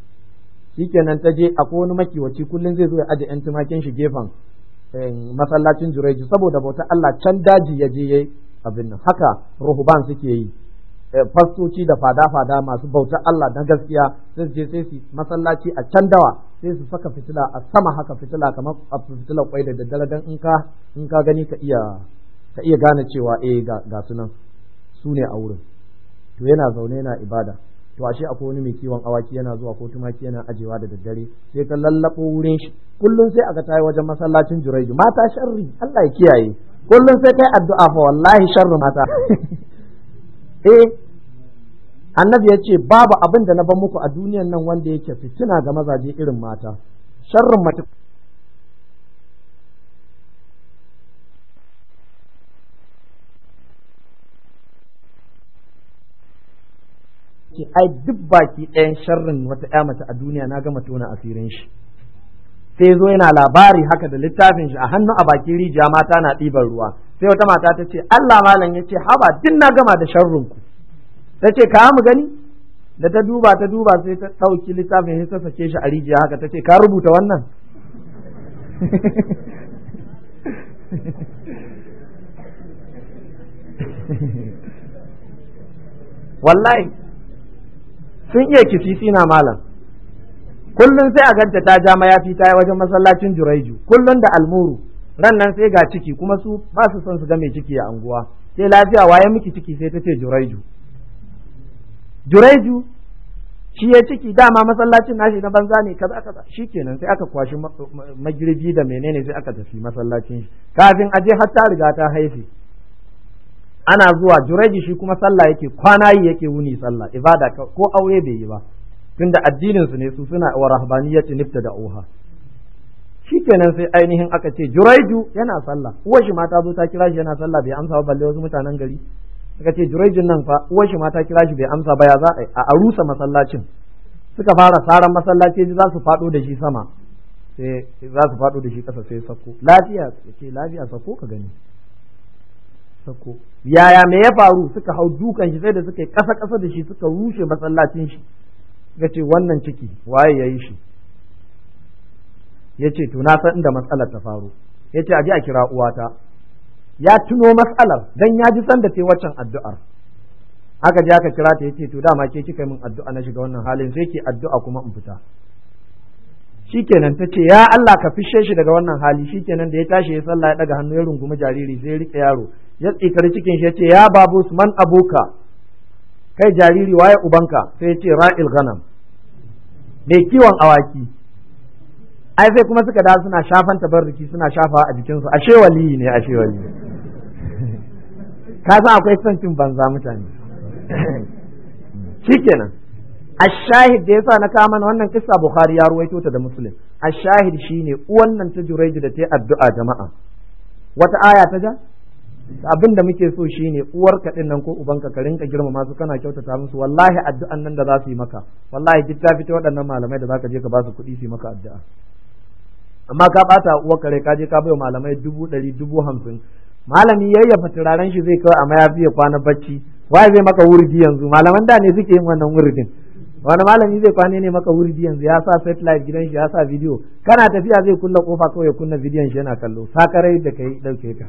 shikenan ta je akwai wani makiwaci kullum zai zo ya aje yan tumakin shi gefen masallacin Jureju saboda bauta Allah can daji ya je yayi abin nan haka ruhban suke yi fastoci da fada-fada masu bautar Allah na gaskiya sai je sai su masallaci a can dawa sai su saka fitila a sama haka fitila kamar a fitila kwai da daddare dan in ka gani ka iya gane cewa ga sunan su ne a wurin to yana zaune yana ibada to ashe akwai wani mai kiwon awaki yana zuwa ko tumaki yana ajewa da daddare sai ta lallabo wurin shi kullum sai aka tayi wajen masallacin Jureju mata sharri Allah ya kiyaye kullum sai kai addu'a fa wallahi sharri mata annabi ya ce babu abin da na ban muku a duniyan nan wanda yake fitina ga mazaje irin mata sharrin mace ce ai duk baki ɗayan sharrin wata ƴa mace a duniya na gama tona asirin shi sai zo yana labari haka da littafin shi a hannu a bakin rijiya mata na ɗiban ruwa sai wata mata ta ce Allah malam ya ce haba din na gama da sharrin ku ta ce ka mu gani da ta duba sai ta ɗauki littafin sai ta sake shi a rijiya haka ta ce ka rubuta wannan wallahi sun iya kisisi na malam kullum sai a ganta ta ja mayafi ta yi wajen masallacin Jureju kullum da almuru ran nan sai ga ciki kuma su ba su son su ga mai ciki a anguwa sai lafiya waye miki ciki sai ta ce Jureju shi ya ciki dama masallacin nashi na banza ne kaza shikenan sai aka kwashi magirbi da menene sai aka tafi masallacin shi kafin aje har ta riga ta haife ana zuwa Jureju shi kuma sallah yake kwana yi yake wuni sallah ibada ko aure bai yi ba tunda addinin su ne su suna wa rahbaniyati nibtada'uha shikenan sai ainihin aka ce Jureju yana sallah uwar shi ma ta zo ta kira shi yana sallah bai amsa ba balle wasu mutanen gari suka ce Jurejin nan fa uwar shi ma ta kira shi bai amsa ba ya za a rusa masallacin suka fara saran masallaci za su fado da shi sama sai za su fado da shi kasa sai sako lafiya ce lafiya sako ka gani sako yaya me ya faru suka hau dukan shi sai da suka yi kasa da shi suka rushe masallacin shi suka ce wannan ciki waye yayi shi yace to na san inda matsalar ta faru yace aje a kira uwata ya tuno matsalar dan ya ji san da ta waccan addu'ar aka je aka kira ta yace to dama ke kika min addu'a na shiga wannan halin sai ke addu'a kuma in fita shikenan ta ce ya Allah ka fishe shi daga wannan hali shikenan da ya tashi ya sallah ya daga hannu ya rungumi jariri sai ya rike yaro ya tsikari cikin shi ya ce ya babu man abuka kai jariri waye ubanka sai ya ce ra'il ghanam mai kiwon awaki ai sai kuma suka da suna shafan tabarruki suna shafa a jikinsu ashe waliyi ne ashe waliyi ka san akwai son cin banza mutane shikenan ashahid da yasa na kama wannan kissa Bukhari ya ruwaito ta da Muslim ashahid shine uwan nan ta Jurayj da ta yi addu'a jama'a wata aya ta ja abin da muke so shine uwarka din nan ko ubanka ka rinka girmama su kana kyautata musu wallahi addu'an nan da za su yi maka wallahi duk ta fita waɗannan malamai da zaka je ka ba su kuɗi su yi maka addu'a amma ka bata uwar kare ka je ka bai malamai 100 150 malami yayyafa turaren shi zai kawai a mayafi ya kwana bacci waye zai maka wurdi yanzu malaman da ne suke yin wannan wurdin wani malami zai kwane ne maka wurdi yanzu ya sa satellite gidan shi ya sa video kana tafiya zai kulla kofa kawai ya kunna bidiyon shi yana kallo sakarai da kai dauke ka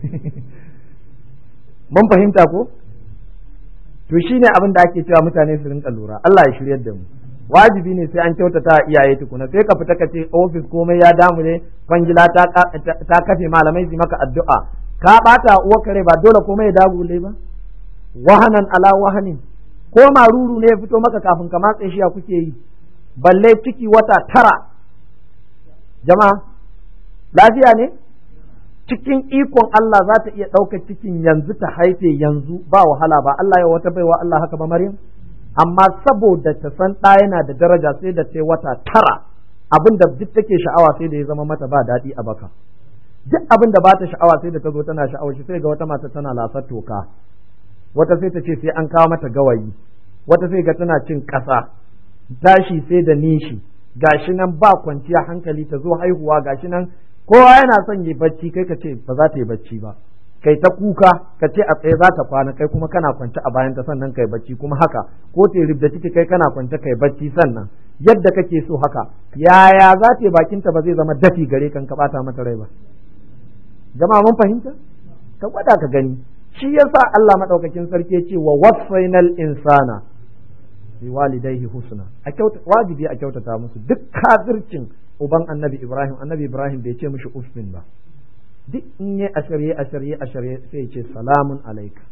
mun fahimta ko to shine abin da ake cewa mutane su rinka lura Allah ya shiryar da mu wajibi ne sai an kyautata iyaye tukuna sai ka fita ka ce office komai ya damu ne kwangila ta kafe malamai su maka addu'a ka bata uwar kare ba dole komai ya dagule ba wahanan ala wahanin ko maruru ne ya fito maka kafin ka matse shi ya kuke yi balle ciki wata 9 jama'a lafiya ne cikin ikon Allah za ta iya ɗaukar cikin yanzu ta haife yanzu ba wahala ba Allah ya wata baiwa Allah haka ba Maryam amma saboda ta san ɗa yana da daraja sai da ta wata 9 abin da duk take sha'awa sai da ya zama mata ba daɗi a baka duk abin da ba ta sha'awa sai da ta zo tana sha'awar shi sai ga wata mata tana lasar toka wata sai ta ce sai an kawo mata gawayi wata sai ga tana cin ƙasa tashi sai da nishi gashi nan ba kwanciya hankali ta zo haihuwa gashi nan kowa yana son yi bacci kai ka ce ba za ta yi bacci ba kai ta kuka ka ce a tsaye za ta kwana kai kuma kana kwance a bayan ta sannan kai bacci kuma haka ko ta ribda ciki kai kana kwance kai bacci sannan yadda kake so haka, yaya za ta bakinta ba zai zama dafi gare kan ka bata mata rai ba? Jama'a mun fahimta? Ka gwada ka gani. Shi yasa Allah madaukakin sarki ya ce wa wasainal insana bi walidayhi husna. Wajibi a kyautata musu. Duk kafircin uban Annabi Ibrahim bai ce mishi ufmin ba. Duk in yi ashirye sai ya ce salamun alaika.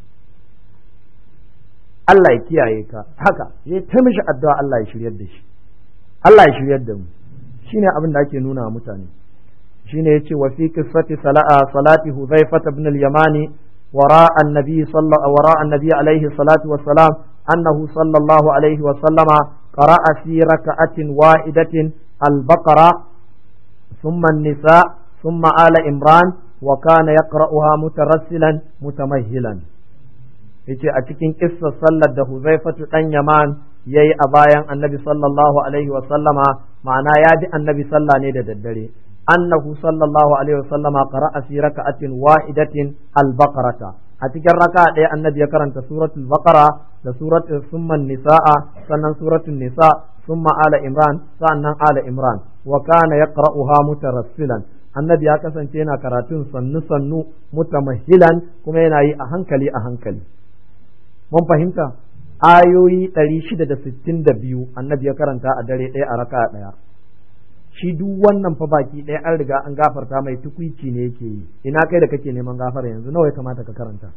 Allah ya kiyaye ka, haka ya ta mishi addu'a Allah ya shiryar da shi, Allah ya shiryar da mu. Shine abin da ake nuna wa mutane. Shine yace wa fi qissati salati Hudhaifah ibn al-Yamani wara annabi alaihi salatu wassalam annahu sallallahu alaihi wa sallama qara'a fi raka'atin wahidatin al-Baqara thumma an-Nisa thumma ala Imran wa kana yaqra'uha mutarassilan mutamahhilan. Yace a cikin kissar sallar da Huzaifatu dan Yaman yayi a bayan Annabi sallallahu alaihi wa sallama, ma'ana ya ji Annabi sallah ne da daddare, annahu sallallahu alaihi wa sallama qara'a fi raka'atin wahidatin al-Baqarata. A cikin raka'a ɗaya Annabi ya karanta suratul Baqara da suratul summa nisaa, sannan suratul nisa, summa ala Imran, sannan ala Imran, wa kana yaqra'uha mutarassilan. Annabi ya kasance yana karatun sannu mutamahhilan, kuma yana yi a hankali. Mun fahimta? Ayoyi 662 Annabi ya karanta a dare ɗaya a raka'a ɗaya. Shi duk wannan fa baki ɗaya an riga an gafarta mai, tukuici ne yake yi. Ina kai da kake neman gafara yanzu, nawa ya kamata ka karanta?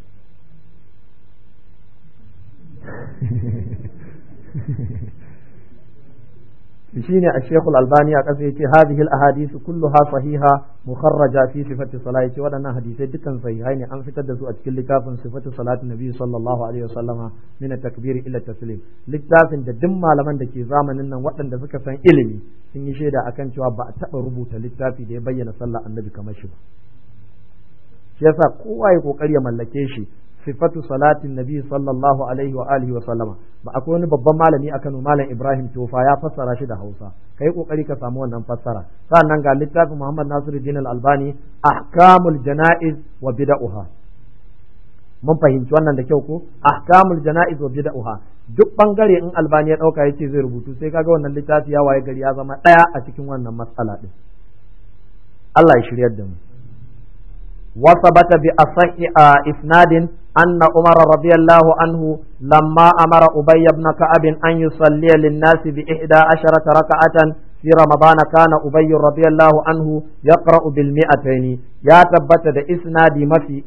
shine a Sheikhul Albani a ƙasa yace hadhihi al-ahadith kulluha sahiha mukharraja fi sifati salat. Yace waɗannan hadisai dukkan sahihai ne, an fitar da su a cikin littafin sifatu salati nabi sallallahu alaihi wasallama min at-takbir ila at-taslim, littafin da duk malaman da ke zamanin nan waɗanda suka san ilimi sun yi shaida akan cewa ba a taɓa rubuta littafi da ya bayyana sallar annabi kamar shi ba. Shi yasa kowa ya kokari ya mallake shi, sifatu salatin nabi sallallahu alaihi wa alihi wa sallama. Ba akwai wani babban malami a Kano, Malam Ibrahim Tofa, ya fassara shi da Hausa, kai kokari ka samu wannan fassara. Sannan ga littafin Muhammad Nasiruddin Al-Albani, Ahkamul Janaiz wa Bid'ah. Mun fahimci wannan da kyau ko? Ahkamul Janaiz wa Bid'ah. Duk bangare in Albani ya dauka yace zai rubutu, sai kaga wannan littafi ya waye gari ya zama daya a cikin wannan matsala din. Allah ya shiryar da mu. وثبت بأصح إسناد أن عمر رضي الله عنه لما أمر أبي بن كعب أن يصلي للناس ب11 ركعة في رمضان كان أبي رضي الله عنه يقرأ بال200. يا تبت إسنادي ما في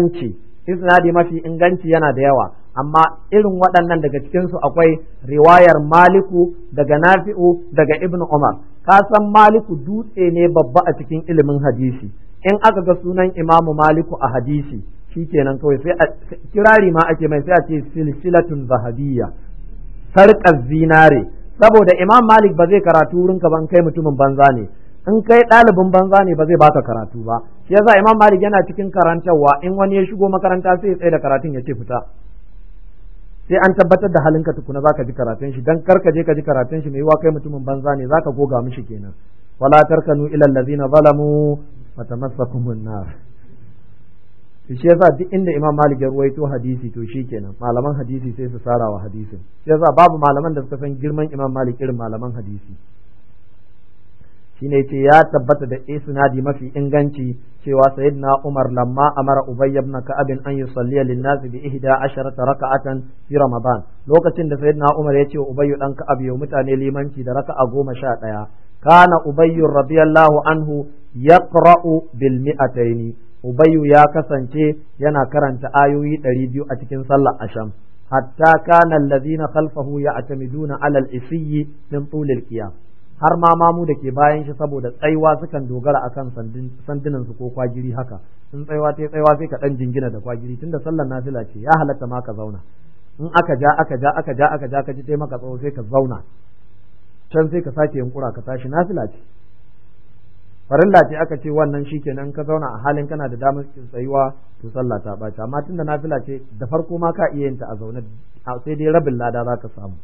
إنغانشي yana da yawa, amma irin waɗannan daga cikinsu akwai riwayar Maliku daga Nafi'u daga Ibn Umar. Ka san Maliku dutse ne babba a cikin ilimin hadisi. In aka ga sunan Imamu Maliku a hadisi shikenan kawai sai kirari ma ake mai, sai a ce silsilatun zahabiyya, sarƙar zinare, saboda Imam Malik ba zai karatu wurin ka ban kai mutumin banza ne, in kai ɗalibin banza ne ba zai baka karatu ba. Shi yasa Imam Malik yana cikin karantarwa, in wani ya shigo makaranta sai ya tsaye da karatun ya ce fita, sai an tabbatar da halinka tukuna zaka ji karatun shi, dan kar ka je ka ji karatun shi mai yiwa kai mutumin banza ne, zaka goga mishi kenan. wala tarkanu ila allazina zalamu fatamassakumun nar. Shi yasa duk inda Imam Malik ya ruwaito hadisi to shikenan malaman hadisi sai su sarawa hadisin. Shi yasa babu malaman da suka san girman Imam Malik irin malaman hadisi. Shine yace ya tabbata da isnadi mafi inganci cewa sayyidina Umar lamma amara Ubay ibn Ka'ab an yusalli lin-nas bi 11 raka'atan fi Ramadan, lokacin da sayyidina Umar ya ce Ubay dan Ka'ab ya mutane limanci da raka'a 11, kana Ubay radiyallahu anhu yaqra'u bil 200. Ubay ya kasance yana karanta ayoyi 200 a cikin sallar asham, hatta kana allazina khalfahu ya'tamiduna 'ala al-isyi min tul al-qiyam. Har ma mamu da ke bayan shi saboda tsaiwa sukan dogara akan sandunan su ko kwagiri haka, in tsaiwa ta tsaiwa sai ka dan jingina da kwagiri, tunda sallar nafila ce ya halatta ma ka zauna, in aka ja ka ji tai maka tsawo sai ka zauna can sai ka sake yunkura ka tashi, nafila ce. Farilla ce aka ce wannan shikenan ka zauna a halin kana da damar tsayuwa to sallah ta bace, amma tunda nafila ce da farko ma ka iya yin ta a zaune, sai dai rabin lada zaka samu.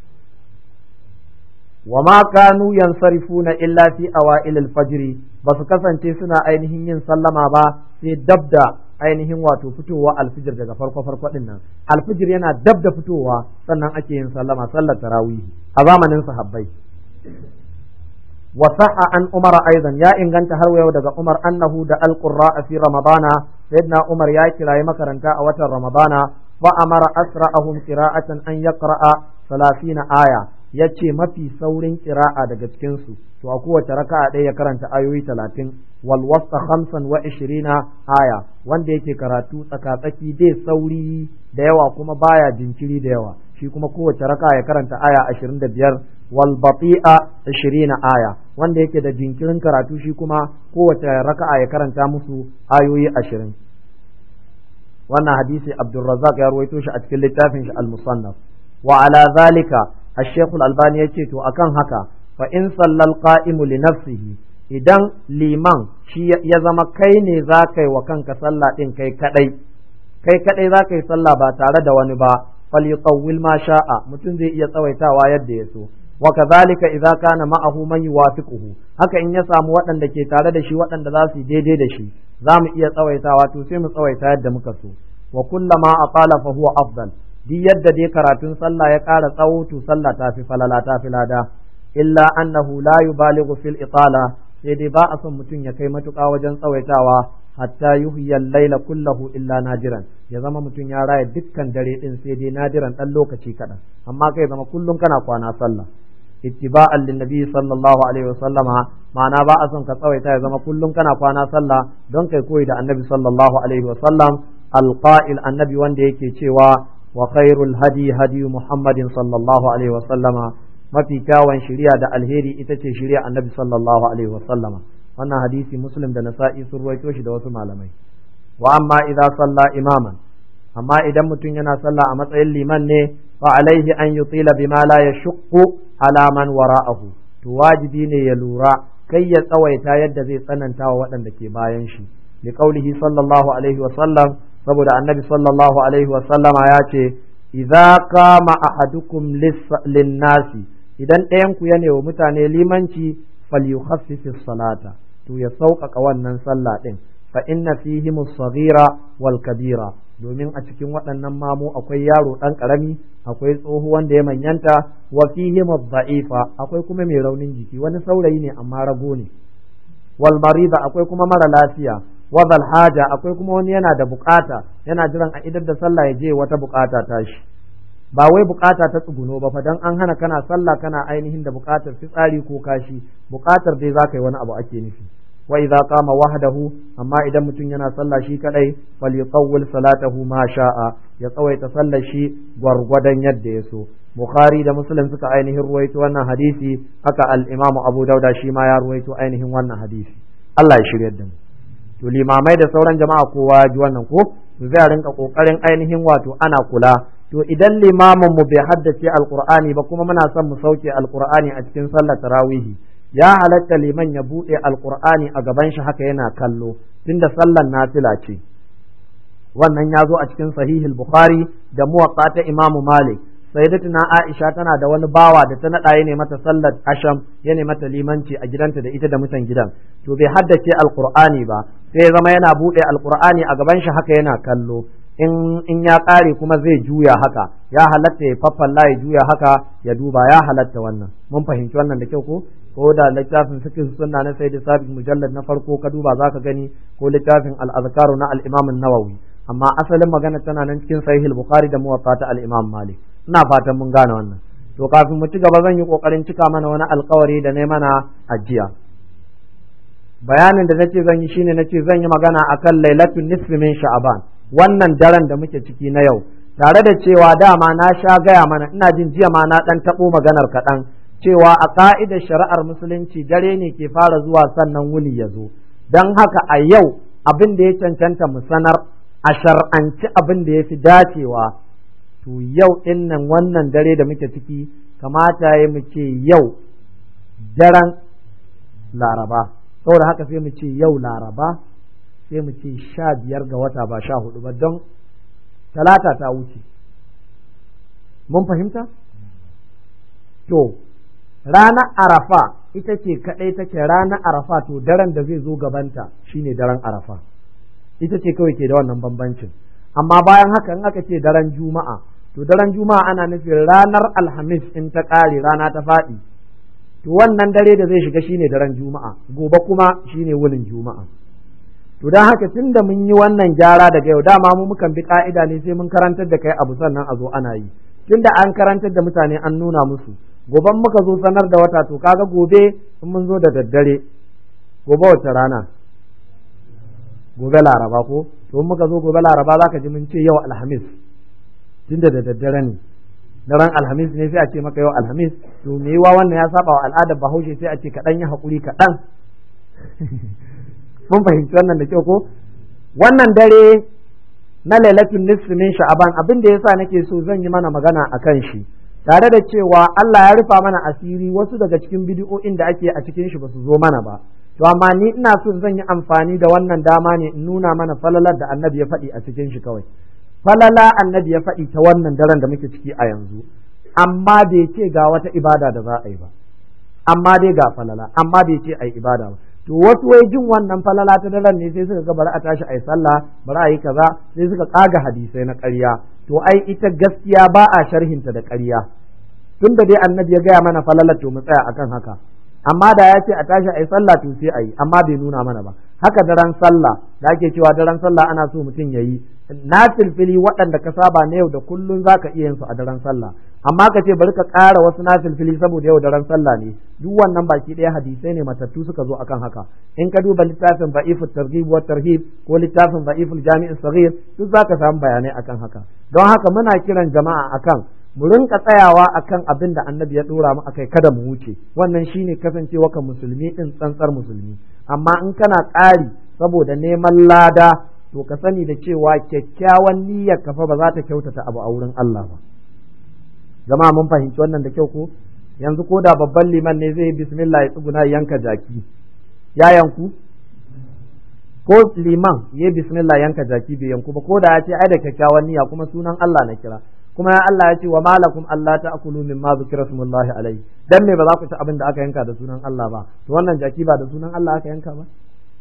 wa ma kanu yansarifuna illa fi awail al-fajr, ba su kasance suna ainihin yin sallama ba sai dabda ainihin wato fitowa alfijir daga farko din nan, alfijir yana dab da fitowa sannan ake yin sallama, sallar tarawih a zamanin sahabbai. وصح عن عمر أيضا يا إن كنت هروي ودق عمر أنه دا القراء في رمضان سيدنا عمر يا كلا مكرنتا أوتر رمضان فأمر أسرعهم قراءة أن يقرأ 30 آية yace mafi saurin qira'a daga cikin su to a kowace raka'a ɗaya ya karanta ayoyi 30 wal wasta 25 aya wanda yake karatu tsakatsaki dai sauri da yawa kuma baya jinkiri da yawa, shi kuma kowace raka'a ya karanta aya 25 wal bati'a 20 aya wanda yake da jinkirin karatu shi kuma kowace raka'a ya karanta musu ayoyi 20. wannan hadisi Abdurrazzaq ya ruwaito shi a cikin littafin shi al-Musannaf. wa ala zalika الشيخ الألباني yace to akan haka fa in sallal qa'imu li nafsihi, idan liman shi ya zama kai ne za kai wa kanka sallah din kai kadai za ka yi sallah ba tare da wani ba, falyutawwil ma sha'a, mutum zai iya tsawaitawa yadda ya so. wa kadhalika idza kana ma'ahu man yuwafiquhu, haka in ya samu waɗanda ke tare da shi waɗanda za su yi daidai da shi, za mu iya tsawaitawa to sai mu tsawaita yadda muka so. wa kullama aqala fa huwa afdal, duk yadda dai karatun sallah ya ƙara tsawo to sallah ta fi falala ta fi lada. illa annahu la yubalighu fil itala, sai dai ba a son mutum ya kai matuƙa wajen tsawaitawa hatta yuhyiya al-laila kullahu illa najiran, ya zama mutum ya raya dukkan dare din sai dai nadiran dan lokaci kaɗan, amma kai zama kullum kana kwana sallah. ittiba'an linnabi sallallahu alaihi wasallama, ma'ana ba a son ka tsawaita ya zama kullum kana kwana sallah don kai koyi da annabi sallallahu alaihi wasallam. alqa'il, annabi wanda yake cewa wa khairul hadi hadi muhammadin sallallahu alaihi wasallama, mafi kyawun shari'a da alheri ita ce shari'a annabi sallallahu alaihi wasallama. wannan hadisi Muslim da Nasa'i sun ruwaito shi da wasu malamai. wa amma idza salla imaman, amma idan mutum yana sallah a matsayin liman ne, fa alaihi an yutila bima la yashqu ala man wara'ahu, to wajibi ne ya lura kai ya tsawaita yadda zai tsananta wa waɗanda ke bayan shi. li qaulihi sallallahu alaihi wasallam, saboda annabi sallallahu alaihi wasallama ya ce idza qama ahadukum lin-nasi, idan ɗayan ku ya wa mutane limanci, falyukhaffifis salata, to ya sauƙaƙa wannan sallah din. fa inna fihim as-saghira wal kabira, domin a cikin waɗannan mamu akwai yaro ɗan ƙarami, akwai tsoho wanda ya manyanta, wa fihim ad-da'ifa, akwai kuma mai raunin jiki, wani saurayi ne amma rago ne, wal marida, akwai kuma mara lafiya, wa zal haja, akwai kuma wani yana da bukata, yana jiran a idar da sallah ya je wata bukata tashi, ba wai bukata ta tsuguno ba fa, dan an hana kana sallah kana ainihin da bukatar fitsari ko kashi, bukatar dai za ka yi wani abu ake nufi. wa idza qama wahdahu, amma idan mutum yana sallah shi kadai, falyutawwil salatahu ma sha'a, ya tsawaita sallar shi gwargwadon yadda ya so. Bukhari da Muslim suka ainihin ruwaito wannan hadisi, haka al-Imam Abu Dauda shi ma ya ruwaito ainihin wannan hadisi. Allah ya shiryar da mu. To limamai da sauran jama'a kowa ya ji wannan ko, to zai rinka kokarin ainihin wato ana kula. To idan limamin mu bai haddace alqur'ani ba kuma muna son mu sauke alqur'ani a cikin sallar tarawih, ya halatta liman ya buɗe alqur'ani a gaban shi haka yana kallo, tunda sallar nafila ce. wannan ya zo a cikin sahihul Bukhari da muwatta ta Imam Malik. Sayyidatuna Aisha tana da wani bawa da ta nada ne mata sallar asham, ne mata limanci a gidanta da ita da mutan gidan, to bai haddace alqur'ani ba, sai ya zama yana bude alqur'ani a gaban shi haka yana kallo, in ya kare kuma zai juya haka, ya halatta ya faffalla ya juya haka ya duba, ya halatta wannan. Mun fahimci wannan da kyau ko da littafin fiqh sunna na Sayyid Sabiq mujallad na farko ka duba zaka gani, ko littafin al-azkar na al-Imam an-Nawawi, amma asalin magana tana nan cikin sahih al-Bukhari da muwatta ta al-Imam Malik. Ina fatan mun gane wannan. To kafin mu ci gaba zan yi kokarin cika mana wani alkawari da ne mana ajiya. Bayanin da nace zan yi shine nace zan yi magana akan lailatul nisfi min sha'ban, wannan daren da muke ciki na yau, tare da cewa dama na sha gaya mana, ina jin jiya ma na dan tabo maganar kaɗan, cewa a ka'idar shari'ar musulunci dare ne ke fara zuwa sannan wuni ya zo. Don haka a yau abin da ya cancanta mu sanar a shar'anci abin da ya fi dacewa, to yau ɗin nan wannan dare da muke ciki kamata ya mu ce yau daren Laraba, saboda haka sai mu ce yau Laraba, sai mu ce 15 ga wata ba 14 ba, don talata ta wuce. Mun fahimta? To ranar Arafa ita ce kaɗai take ranar Arafa, to daren da zai zo gabanta shine daren Arafa. ita ce kawai ke da wannan bambancin. Amma bayan haka in aka ce daren juma'a, to daren juma'a ana nufin ranar alhamis in ta ƙare rana ta faɗi, to wannan dare da zai shiga shine daren juma'a, gobe kuma shine wunin juma'a. To don haka tun da mun yi wannan gyara daga yau, dama mu mukan bi ka'ida ne sai mun karantar da kai abu sannan a zo ana yi. Tun da an karantar da mutane an nuna musu, goben muka zo sanar da wata, to kaga gobe in mun zo da daddare, gobe wata rana, gobe laraba ko, to muka zo gobe laraba za ka ji mun ce yau alhamis, tun da daddare ne, daren alhamis ne sai a ce maka yau alhamis, to me yiwa wannan ya saba wa al'adar bahaushe sai a ce kaɗan yi haƙuri kaɗan. Mun fahimci wannan da kyau ko? Wannan dare na lailatul nisfi min sha'aban, abin da yasa nake so zan yi mana magana akan shi, tare da cewa Allah ya rufa mana asiri wasu daga cikin bidiyo'in da ake a cikin shi ba su zo mana ba. To amma ni ina so zan yi amfani da wannan dama ne in nuna mana falalar da Annabi ya faɗi a cikin shi kawai. Falala Annabi ya faɗi ta wannan daren da muke ciki a yanzu, amma bai ce ga wata ibada da za a yi ba, amma dai ga falala, amma bai ce a yi ibada ba. To wasu wai jin wannan falala ta daren ne sai suka ga bari a tashi a yi sallah, bari a yi kaza, sai suka kaga hadisai na ƙarya. To ai ita gaskiya ba a sharhinta da ƙarya, tunda dai Annabi ya gaya mana falala to mu tsaya akan haka. Amma da ya ce a tashi a yi sallah to sai a yi, amma bai nuna mana ba. Haka daren sallah da ake cewa daren sallah ana so mutum ya yi nafilfili waɗanda ka saba na yau da kullun za ka iya yin su a daren sallah, amma ka ce bari ka ƙara wasu nafilfili saboda yau daren sallah ne, duk wannan baki ɗaya hadisai ne matattu suka zo akan haka. In ka duba littafin Da'ifut Targhib wa Tarhib ko littafin Da'iful Jami' Saghir, duk za ka samu bayanai akan haka. Don haka muna kiran jama'a akan mu rinka tsayawa akan abin da Annabi ya dora mu akai, kada mu wuce. Wannan shine kasancewa ka musulmi din tsantsar musulmi. Amma in kana ƙari saboda neman lada, to ka sani da cewa kyakkyawan niyyar kafa ba za ta kyautata abu a wurin Allah ba. Jama'a mun fahimci wannan da kyau ko? Yanzu ko da babban liman ne zai yi bismillah ya tsuguna yanka jaki, ya yanku? Ko liman ya yi bismillah yanka jaki bai yanku ba, ko da ya ce ai da kyakkyawan niyya kuma sunan Allah na kira, kuma ya Allah ya ce wa malakum Allah ta'kulu mimma zikra smullahi alaihi, dan me ba za ku ci abin da aka yanka da sunan Allah ba? To wannan jaki ba da sunan Allah aka yanka ba?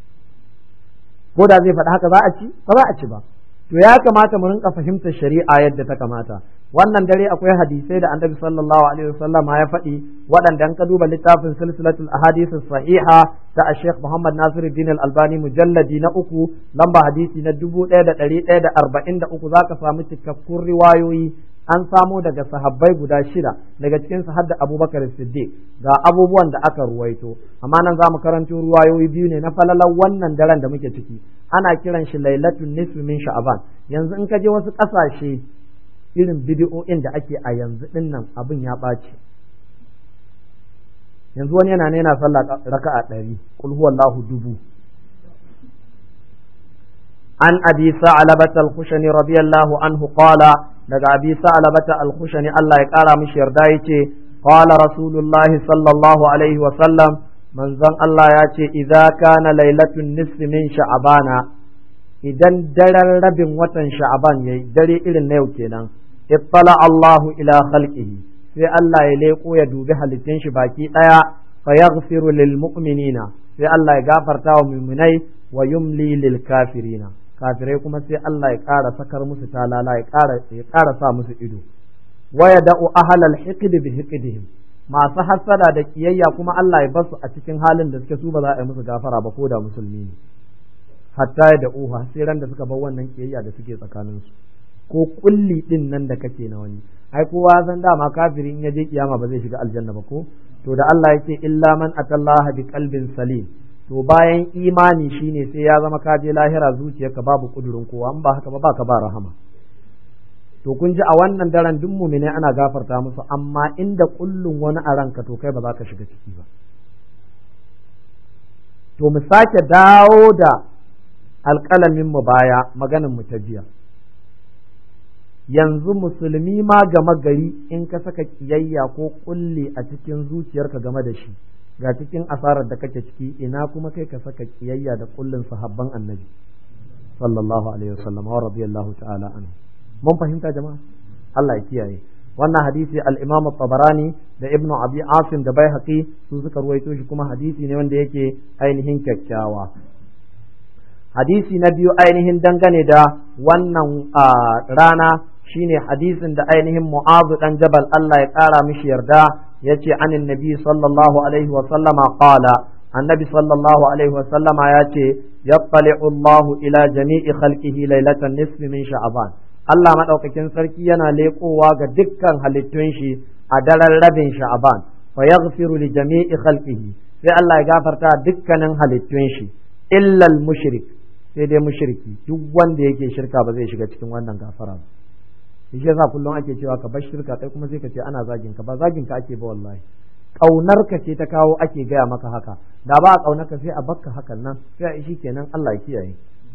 Ko da zai faɗi haka za a ci? Ba za a ci ba. To ya kamata mu rinka fahimtar shari'a yadda ta kamata. Wannan dare akwai hadisai da Annabi sallallahu alaihi wasallam ya faɗi, waɗanda an ka duba littafin silsilatul ahadith sahiha ta Sheikh Muhammad Nasiruddin Al-Albani mujalladi na 3 lamba hadisi na 1143 zaka samu cikakkun riwayoyi. An samo daga sahabbai guda 6, daga cikin su hadda Abubakar Siddiq, ga abubuwan da aka ruwaito, amma nan zamu karanto ruwayoyi biyu ne na falalan wannan daren da muke ciki. Ana kiran shi Lailatul Nisfi min Sha'ban. Yanzu in ka je wasu ƙasashe irin bidiyo'in da ake a yanzu din nan abin ya ɓaci. Yanzu wani yana sallah raka'a 100, qul huwallahu 1000. An Abi Sa'labah al-Khushani radiyallahu anhu qala, daga Abi Sa'labah al-Khushani Allah ya kara mishi yarda yace, qala Rasulullahi sallallahu alaihi wa sallam, manzon Allah ya ce idza kana lailatun nisfi min sha'bana, idan daren rabin watan sha'ban yayi, dare irin na yau kenan, ittala Allahu ila khalqihi, sai Allah ya leko ya dubi halittun shi baki daya, fa yaghfiru lil mu'minina, sai Allah ya gafarta wa mu'minai, wa yumli lil kafirina, kafirai kuma sai Allah ya ƙara sakar musu talala, ya ƙara sa musu ido. Wa yada'u ahlal hiqd bi hiqdihim, masu hasada da kiyayya kuma Allah ya basu a cikin halin da suke, su ba za a yi musu gafara ba ko da musulmi ne, hatta da uha sai ran da suka bar wannan kiyayya da suke tsakanin su, ko kulli din nan da kake na wani. Ai kowa san dama kafiri in ya je kiyama ba zai shiga aljanna ba ko? To da Allah yake illa man atallaha bi qalbin salim, to bayan imani shine sai ya zama ka je lahira zuciyarka babu kudurin kowa, in ba haka ba baka ba rahama. To kun ji a wannan daren duk mu'mini ana gafarta musu, amma inda kullun wani a ranka to kai ba za ka shiga ciki ba. To mu sake dawo da alƙalamin mu baya, maganin mu ta jiya. Yanzu musulmi ma game gari in ka saka kiyayya ko kulli a cikin zuciyarka game da shi, ga cikin asarar da kake ciki, ina kuma kai ka saka kiyayya da kullin sahabban Annabi sallallahu alaihi wasallam wa radiyallahu ta'ala anhu. Mun fahimta jama'a? Allah ya kiyaye. Wannan hadisi al-Imam Tabarani da Ibn Abi Asim da Baihaqi su suka ruwaito shi, kuma hadisi ne wanda yake ainihin kyakkyawa. hadisi na biyu ainihin dangane da wannan rana shine hadisin da ainihin Mu'adh dan Jabal Allah ya kara mishi yarda yace anin nabi sallallahu alaihi wa sallama qala annabi sallallahu alaihi wa sallama yace yattali'u Allahu ila jami'i khalqihi lailatan nisfi min sha'ban Allah madaukakin sarki yana leƙowa ga dukkan halittun shi a daren rabin sha'ban fa yaghfiru li jami'i khalqihi sai Allah ya gafarta dukkanin halittun shi illa al-mushrik sai dai mushriki duk wanda yake shirka ba zai shiga cikin wannan gafara ba shi yasa kullum ake cewa ka bar shirka kai kuma sai ka ce ana zagin ka ba zagin ka ake ba wallahi kaunar ka ce ta kawo ake gaya maka haka da ba a kaunar ka sai a bakka hakan nan sai a shi kenan Allah ya kiyaye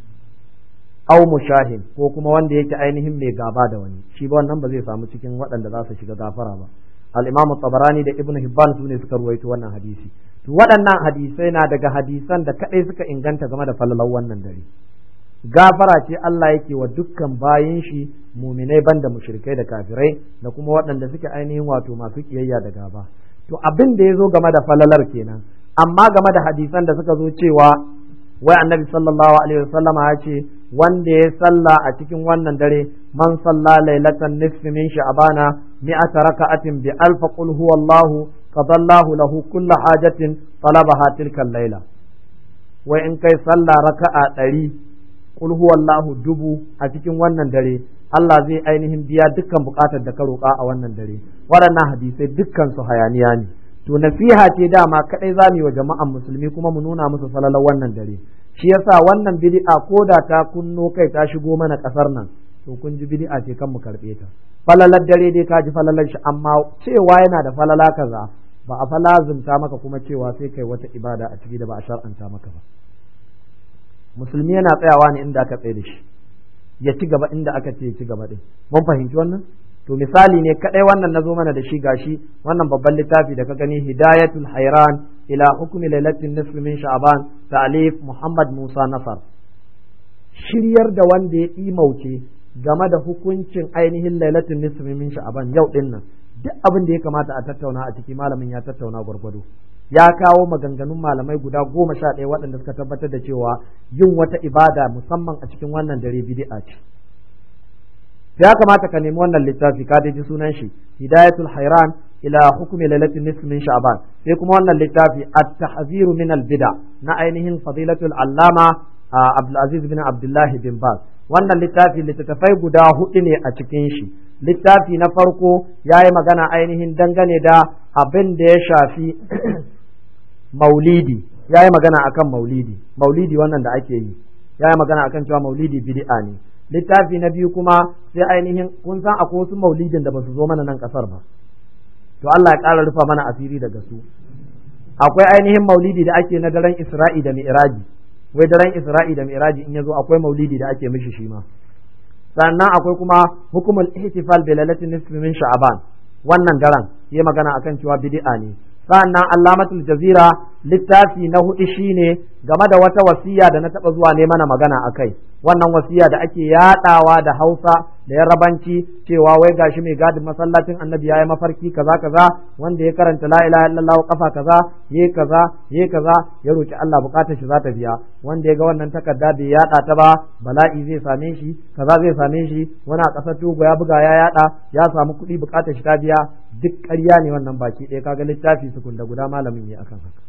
aw mushahin ko kuma wanda yake ainihin mai gaba da wani shi ba wannan ba zai samu cikin waɗanda za su shiga gafara ba al-Imam Tabarani da Ibn Hibban su ne suka ruwaito wannan hadisi to waɗannan hadisai na daga hadisan da kadai suka inganta game da falalar wannan dare gafara ce Allah yake wa dukkan bayin shi muminai banda mushrikai da kafirai da kuma waɗanda suke ainihin wato masu kiyayya da gaba to abin da ya zo game da falalar kenan amma game da hadisan da suka zo cewa wai annabi sallallahu alaihi wasallama ya ce wanda ya salla a cikin wannan dare man salla lailatan nisfi min sha'bana mi'ata raka'atin bi alf qul huwallahu qadallahu lahu kullu hajatin talabaha tilka al-laila wai in kai salla raka'a 100 qul huwallahu dubu a cikin wannan dare Allah zai ainihin biya dukkan bukatar da ka roƙa a wannan dare waɗannan hadisai dukkan su hayaniya ne to nasiha ce dama kadai zamu yi wa jama'an musulmi kuma mu nuna musu falalar wannan dare shi yasa wannan bid'a ko da ta kunno kai ta shigo mana kasar nan to kun ji bid'a ce kan mu karbe ta falalar dare dai ka ji falalar shi amma cewa yana da falala kaza ba a falazumta maka kuma cewa sai kai wata ibada a ciki da ba a shar'anta maka ba musulmi yana tsayawa ne inda aka tsaye da shi ya ci gaba inda aka ce ya ci gaba din mun fahimci wannan to misali ne kadai wannan nazo mana da shi gashi wannan babban littafi da ka gani hidayatul hayran ila hukmi lailatin nisfi min sha'ban ta'alif Muhammad Musa Nasar shiryar da wanda ya imauce game da hukuncin ainihin lailatin nisfi min sha'ban yau din nan duk abin da ya kamata a tattauna a ciki malamin ya tattauna gwargwado ya kawo maganganun malamai guda 11 waɗanda suka tabbatar da cewa yin wata ibada musamman a cikin wannan dare bid'a ce ya kamata ka nemi wannan littafi ka ji sunan shi hidayatul hayran ila hukmi lailatin nisfi min sha'ban sai kuma wannan littafi at-tahzir min al-bid'a na ainihin fadilatul allama Abdul Aziz bin Abdullah bin Baz wannan littattafai guda 4 ne a cikin shi littafi na farko yayi magana ainihin dangane da abin da ya shafi maulidi yayi magana akan maulidi wannan da ake yi yayi magana akan cewa maulidi bid'a ne littafi na biyu kuma sai ainihin kun san akwai wasu maulidin da ba su zo mana nan kasar ba to Allah ya ƙara rufa mana asiri daga su akwai ainihin maulidi da ake na daren Isra'i da Mi'raji wai daren Isra'i da Mi'raji in yazo akwai maulidi da ake mishi shi ma sannan akwai kuma hukumul ihtifal bi lailatin nisfi min sha'ban wannan daren yayi magana akan cewa bid'a ne sannan Allamatul Jazira littafi na 4 shine game da wata wasiya da na taba zuwa ne mana magana akai wannan wasiya da ake yadawa da Hausa da Yarabanci cewa wai gashi mai gadin masallacin Annabi yayi mafarki kaza kaza wanda ya karanta la ilaha illallah kafa kaza yayi kaza ya roki Allah bukatar shi za ta biya wanda ya ga wannan takarda bai yada ta ba bala'i zai same shi kaza zai same shi wani a kasar Togo ya buga ya yada ya samu kuɗi bukatar shi ta biya duk ƙarya ne wannan baki ɗaya kaga littafi sukunda guda malamin ne akan haka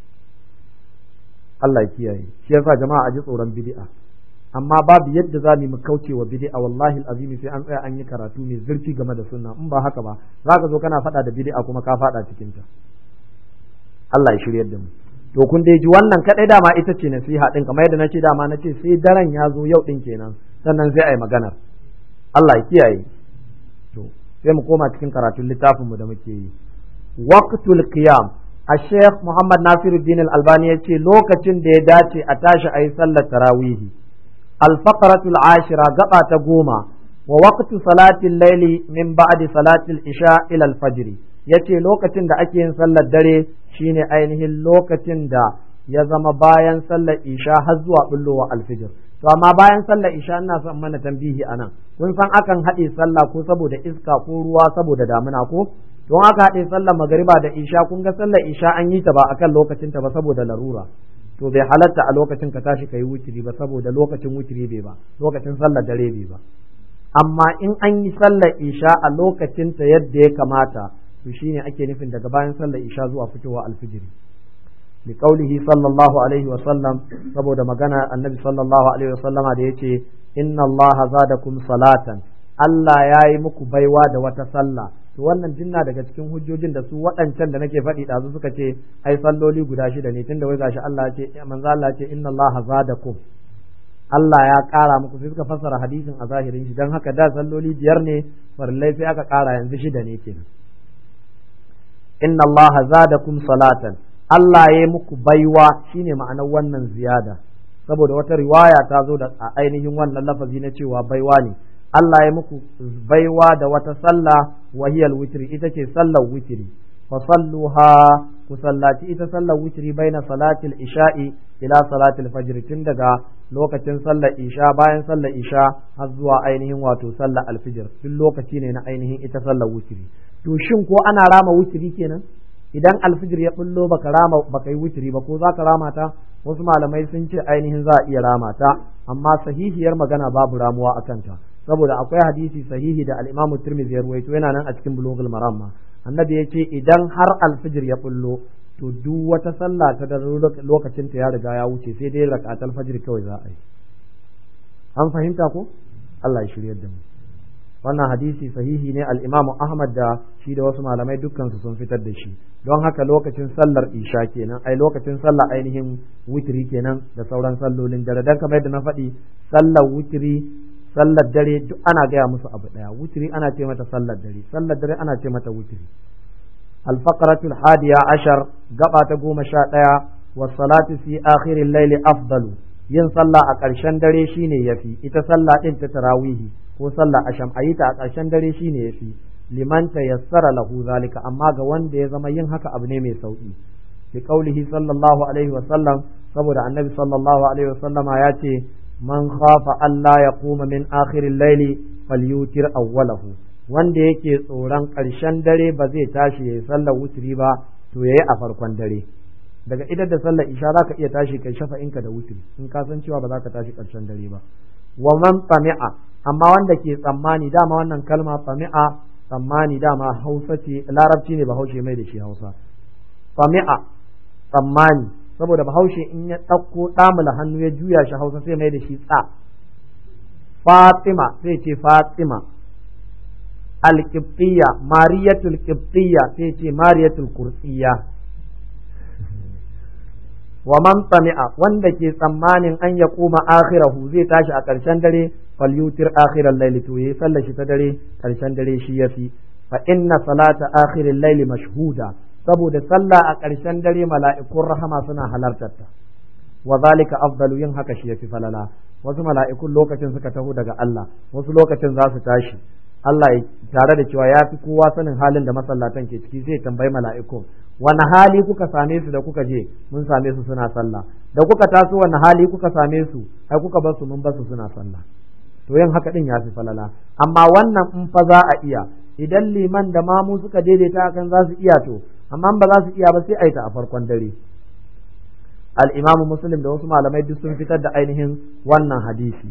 Allah ya kiyaye shi yasa jama'a a ji tsoron bid'a amma babu yadda za mu kauce wa bid'a wallahi alazim sai an tsaya an yi karatu mai zurfi game da sunna in ba haka ba za ka zo kana faɗa da bid'a kuma ka faɗa cikin ta Allah ya shiryar da mu to kun dai ji wannan kadai dama ita ce nasiha din kamar yadda nace dama nace sai daren ya zo yau din kenan sannan sai ai maganar Allah ya kiyaye to sai mu koma cikin karatun littafin mu da muke yi waqtul qiyam الشيخ محمد ناصر الدين الألباني يقول لوكتين دي داتي أتاشا أي صلى التراويح الفقرة العاشرة قطع تقوما ووقت صلاة الليل من بعد صلاة العشاء إلى الفجر yace lokacin da ake yin sallar dare shine ainihin lokacin da ya zama bayan sallar isha har zuwa bullowa alfijir to amma bayan sallar isha ina son mana tambihi anan kun san akan haɗe sallah ko saboda iska ko ruwa saboda damina ko don aka haɗe sallar magariba da isha kun ga sallar isha an yi ta ba akan lokacin ta ba saboda larura to bai halatta a lokacin ka tashi ka yi wutiri ba saboda lokacin wutiri bai ba, lokacin sallar dare bai ba. Amma in an yi sallar isha a lokacin ta yadda ya kamata to shine ake nufin daga bayan sallar isha zuwa fitowa alfijiri. Bi qaulihi sallallahu alaihi wa sallam, saboda magana annabi sallallahu alaihi wa sallama da yace inna Allah zadakum salatan, Allah ya yi muku baiwa da wata sallah. To wannan jinna daga cikin hujjojin da su waɗancan da nake faɗi ɗazu suka ce ai salloli guda 6 ne, tunda wai gashi Allah ce manzo Allah ce inna Allah zadakum, Allah ya ƙara muku, sai suka fassara hadisin a zahirin shi, dan haka da salloli 5 ne farillai sai aka ƙara yanzu 6 ne kenan. Inna Allah zadakum salatan, Allah ya yi muku baiwa shine ma'anar wannan ziyada, saboda wata riwaya ta zo da ainihin wannan lafazi na cewa baiwa ne. Allah ya muku baiwa da wata sallah wahiyal witri, ita ce sallar witri. Fa salluha, ku sallaci ita sallar witri baina salatil isha'i ila salatil fajr, tun daga lokacin sallar isha bayan sallar isha har zuwa ainihin wato sallar alfijir, duk lokaci ne na ainihin ita sallar witri. To shin ko ana rama witri kenan? Idan alfijir ya bullo baka yi witri ba, ko zaka rama ta? Wasu malamai sun ce ainihin za a iya rama ta, amma sahihiyar magana babu ramuwa akan ta, saboda akwai hadisi sahihi da al-Imam Tirmidhi ya ruwaito, yana nan a cikin Bulughul Maram ma. Annabi ya ce idan har alfijir ya bullo to duk wata sallah ta da lokacin ta ya riga ya wuce, sai dai rakatul fajr kawai za a yi. An fahimta ko? Allah ya shiryar da mu. Wannan hadisi sahihi ne, al-Imam Ahmad da shi da wasu malamai dukkan su sun fitar da shi. Don haka lokacin sallar isha kenan, ai lokacin sallar ainihin witri kenan da sauran sallolin dare. Dan kamar yadda na faɗi, sallar witri, sallar dare duk ana gaya musu abu daya. Witri ana ce mata sallar dare ana ce mata witri. Al-faqratul hadiya ashar, gaba ta 11, was salatu fi akhiril layli afdalu, yin sallah a ƙarshen dare shine yafi. Ita sallah din ta tarawihi ko sallah asham ayi ta a ƙarshen dare shine yafi, liman tayassara lahu zalika, amma ga wanda ya zama yin haka abu ne mai sauki. Bi qaulihi sallallahu alaihi wa sallam, saboda annabi sallallahu alaihi wa sallama ya ce man khafa Allah ya kuma min akhirin laili falyutir awwalahu, wanda yake tsoron ƙarshen dare ba zai tashi yayi sallar wutri ba, to yayi a farkon dare. Daga idan da sallar isha zaka iya tashi kai shafa'inka da wutri in ka san cewa ba za ka tashi ƙarshen dare ba. Wa man tami'a, amma wanda ke tsammani, dama wannan kalma tami'a, tsammani dama Hausa ce, Larabci ne Bahaushe mai da shi Hausa. Tami'a, tsammani, saboda Bahaushe in ya ɗauko ɗamula hannu ya juya shi Hausa sai mai da shi tsa. Fatima sai ce Fatima. Al-Qibtiyya, Mariyatul Qibtiyya sai ce Mariyatul Kursiyya. Wa man tami'a, wanda ke tsammanin an ya kuma akhirahu zai tashi a ƙarshen dare, falyutir akhiral layli, to yayi sallar shi ta dare ƙarshen dare shi yafi. Fa inna salata akhiril layli mashhuda, saboda sallah a ƙarshen dare mala'ikun rahama suna halartar ta. Wa zalika afdalu, yin haka shi yafi falala. Wasu mala'ikun lokacin suka taho daga Allah, wasu lokacin za su tashi. Allah ya tare da cewa ya fi kowa sanin halin da masallatan ke ciki, zai tambayi mala'ikun wani hali kuka same su da kuka je? Mun same su suna sallah. Da kuka taso wani hali kuka same su? Ai kuka bar su mun bar su suna sallah. To yin haka din ya fi falala. Amma wannan in fa za a iya, idan liman da mamu suka daidaita akan za su iya, to amma ba za su iya ba sai a yi ta a farkon dare. Al-Imam Muslim da wasu malamai duk sun fitar da ainihin wannan hadisi.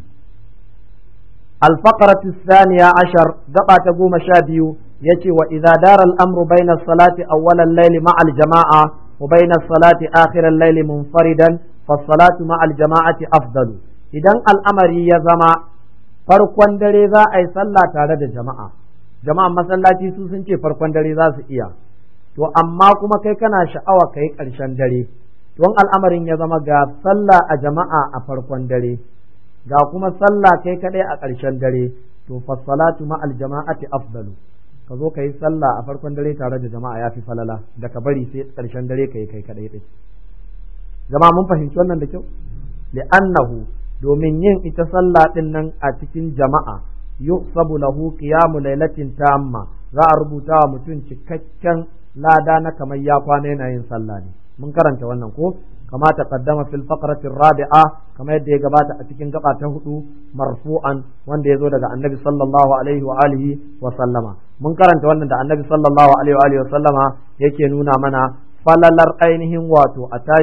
Al-faqratu thaniya ashar, gaba ta 12, yace wa idza dara al-amru bayna as-salati awwal al-layli ma'a al-jama'a wa bayna as-salati akhir al-layli munfaridan fa as-salatu ma'a al-jama'ati afdalu. Idan al'amari ya zama farkon dare za a yi sallah tare da jama'a, jama'an masallaci su sun ce farkon dare za su iya, to amma kuma kai kana sha'awa kai ƙarshen dare, don al'amarin ya zama ga sallah a jama'a a farkon dare, ga kuma sallah kai kadai a ƙarshen dare, to fassalatu ma'al jama'ati afdalu, ka zo ka yi sallah a farkon dare tare da jama'a ya fi falala da ka bari sai ƙarshen dare ka yi kai kadai ɗin. Jama'a mun fahimci wannan da kyau? Li'annahu, domin yin ita sallah ɗin nan a cikin jama'a, yuhsabu lahu qiyamu lailatin tamma, za a rubuta wa mutum cikakken lada na kamar ya kwana yana yin sallah ne. Mun karanta wannan ko? كما تقدم في الفقرة الرابعة كما يدي قبات أتكين قبات هدو مرفوعا وان دي زودة النبي صلى الله عليه وآله وسلم منكرا توانا النبي صلى الله عليه وآله وسلم يكينونا منا فللر أينهم واتو أتاشي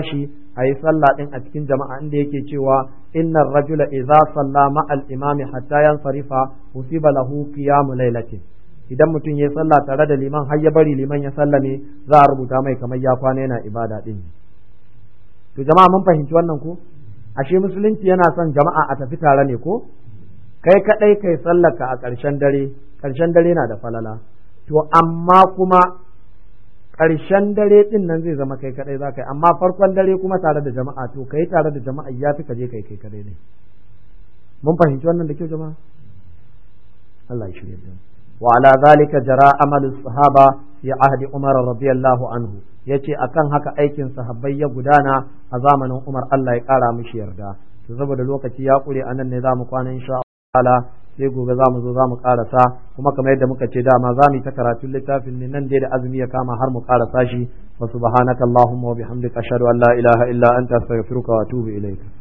a yi sallah din a cikin jama'a inda yake cewa innar rajula idza salla ma'al imami hatta yansarifa usiba lahu qiyamu lailatin. Idan mutum ya sallah tare da liman har ya bari liman ya sallame za a rubuta mai kamar ya kwana yana ibada din. To jama'a mun fahimci wannan ko? Ashe musulunci yana son jama'a a tafi tare ne ko? Kai kadai kai sallaka a ƙarshen dare na da falala. To amma kuma ƙarshen dare ɗin nan zai zama kai kaɗai za ka yi, amma farkon dare kuma tare da jama'a, to kai tare da jama'a ya fi kaje kai kaɗai ne. Mun fahimci wannan da kyau jama'a? Allah ya shirya da wa ala zalika jara amalu sahaba fi ahdi Umar radiyallahu anhu, yace akan haka aikin sahabbai ya gudana a zamanin Umar, Allah ya ƙara mishi yarda. To saboda lokaci ya ƙure anan ne za mu kwana insha Allah, sai gobe za mu zo za mu karasa, kuma kamar yadda muka ce dama za mu yi ta karatun littafin ne nan dai da azumi ya kama har mu karasa shi. Wa subhanaka Allahumma wa bihamdika ashhadu an la ilaha illa anta astaghfiruka wa atubu ilayk.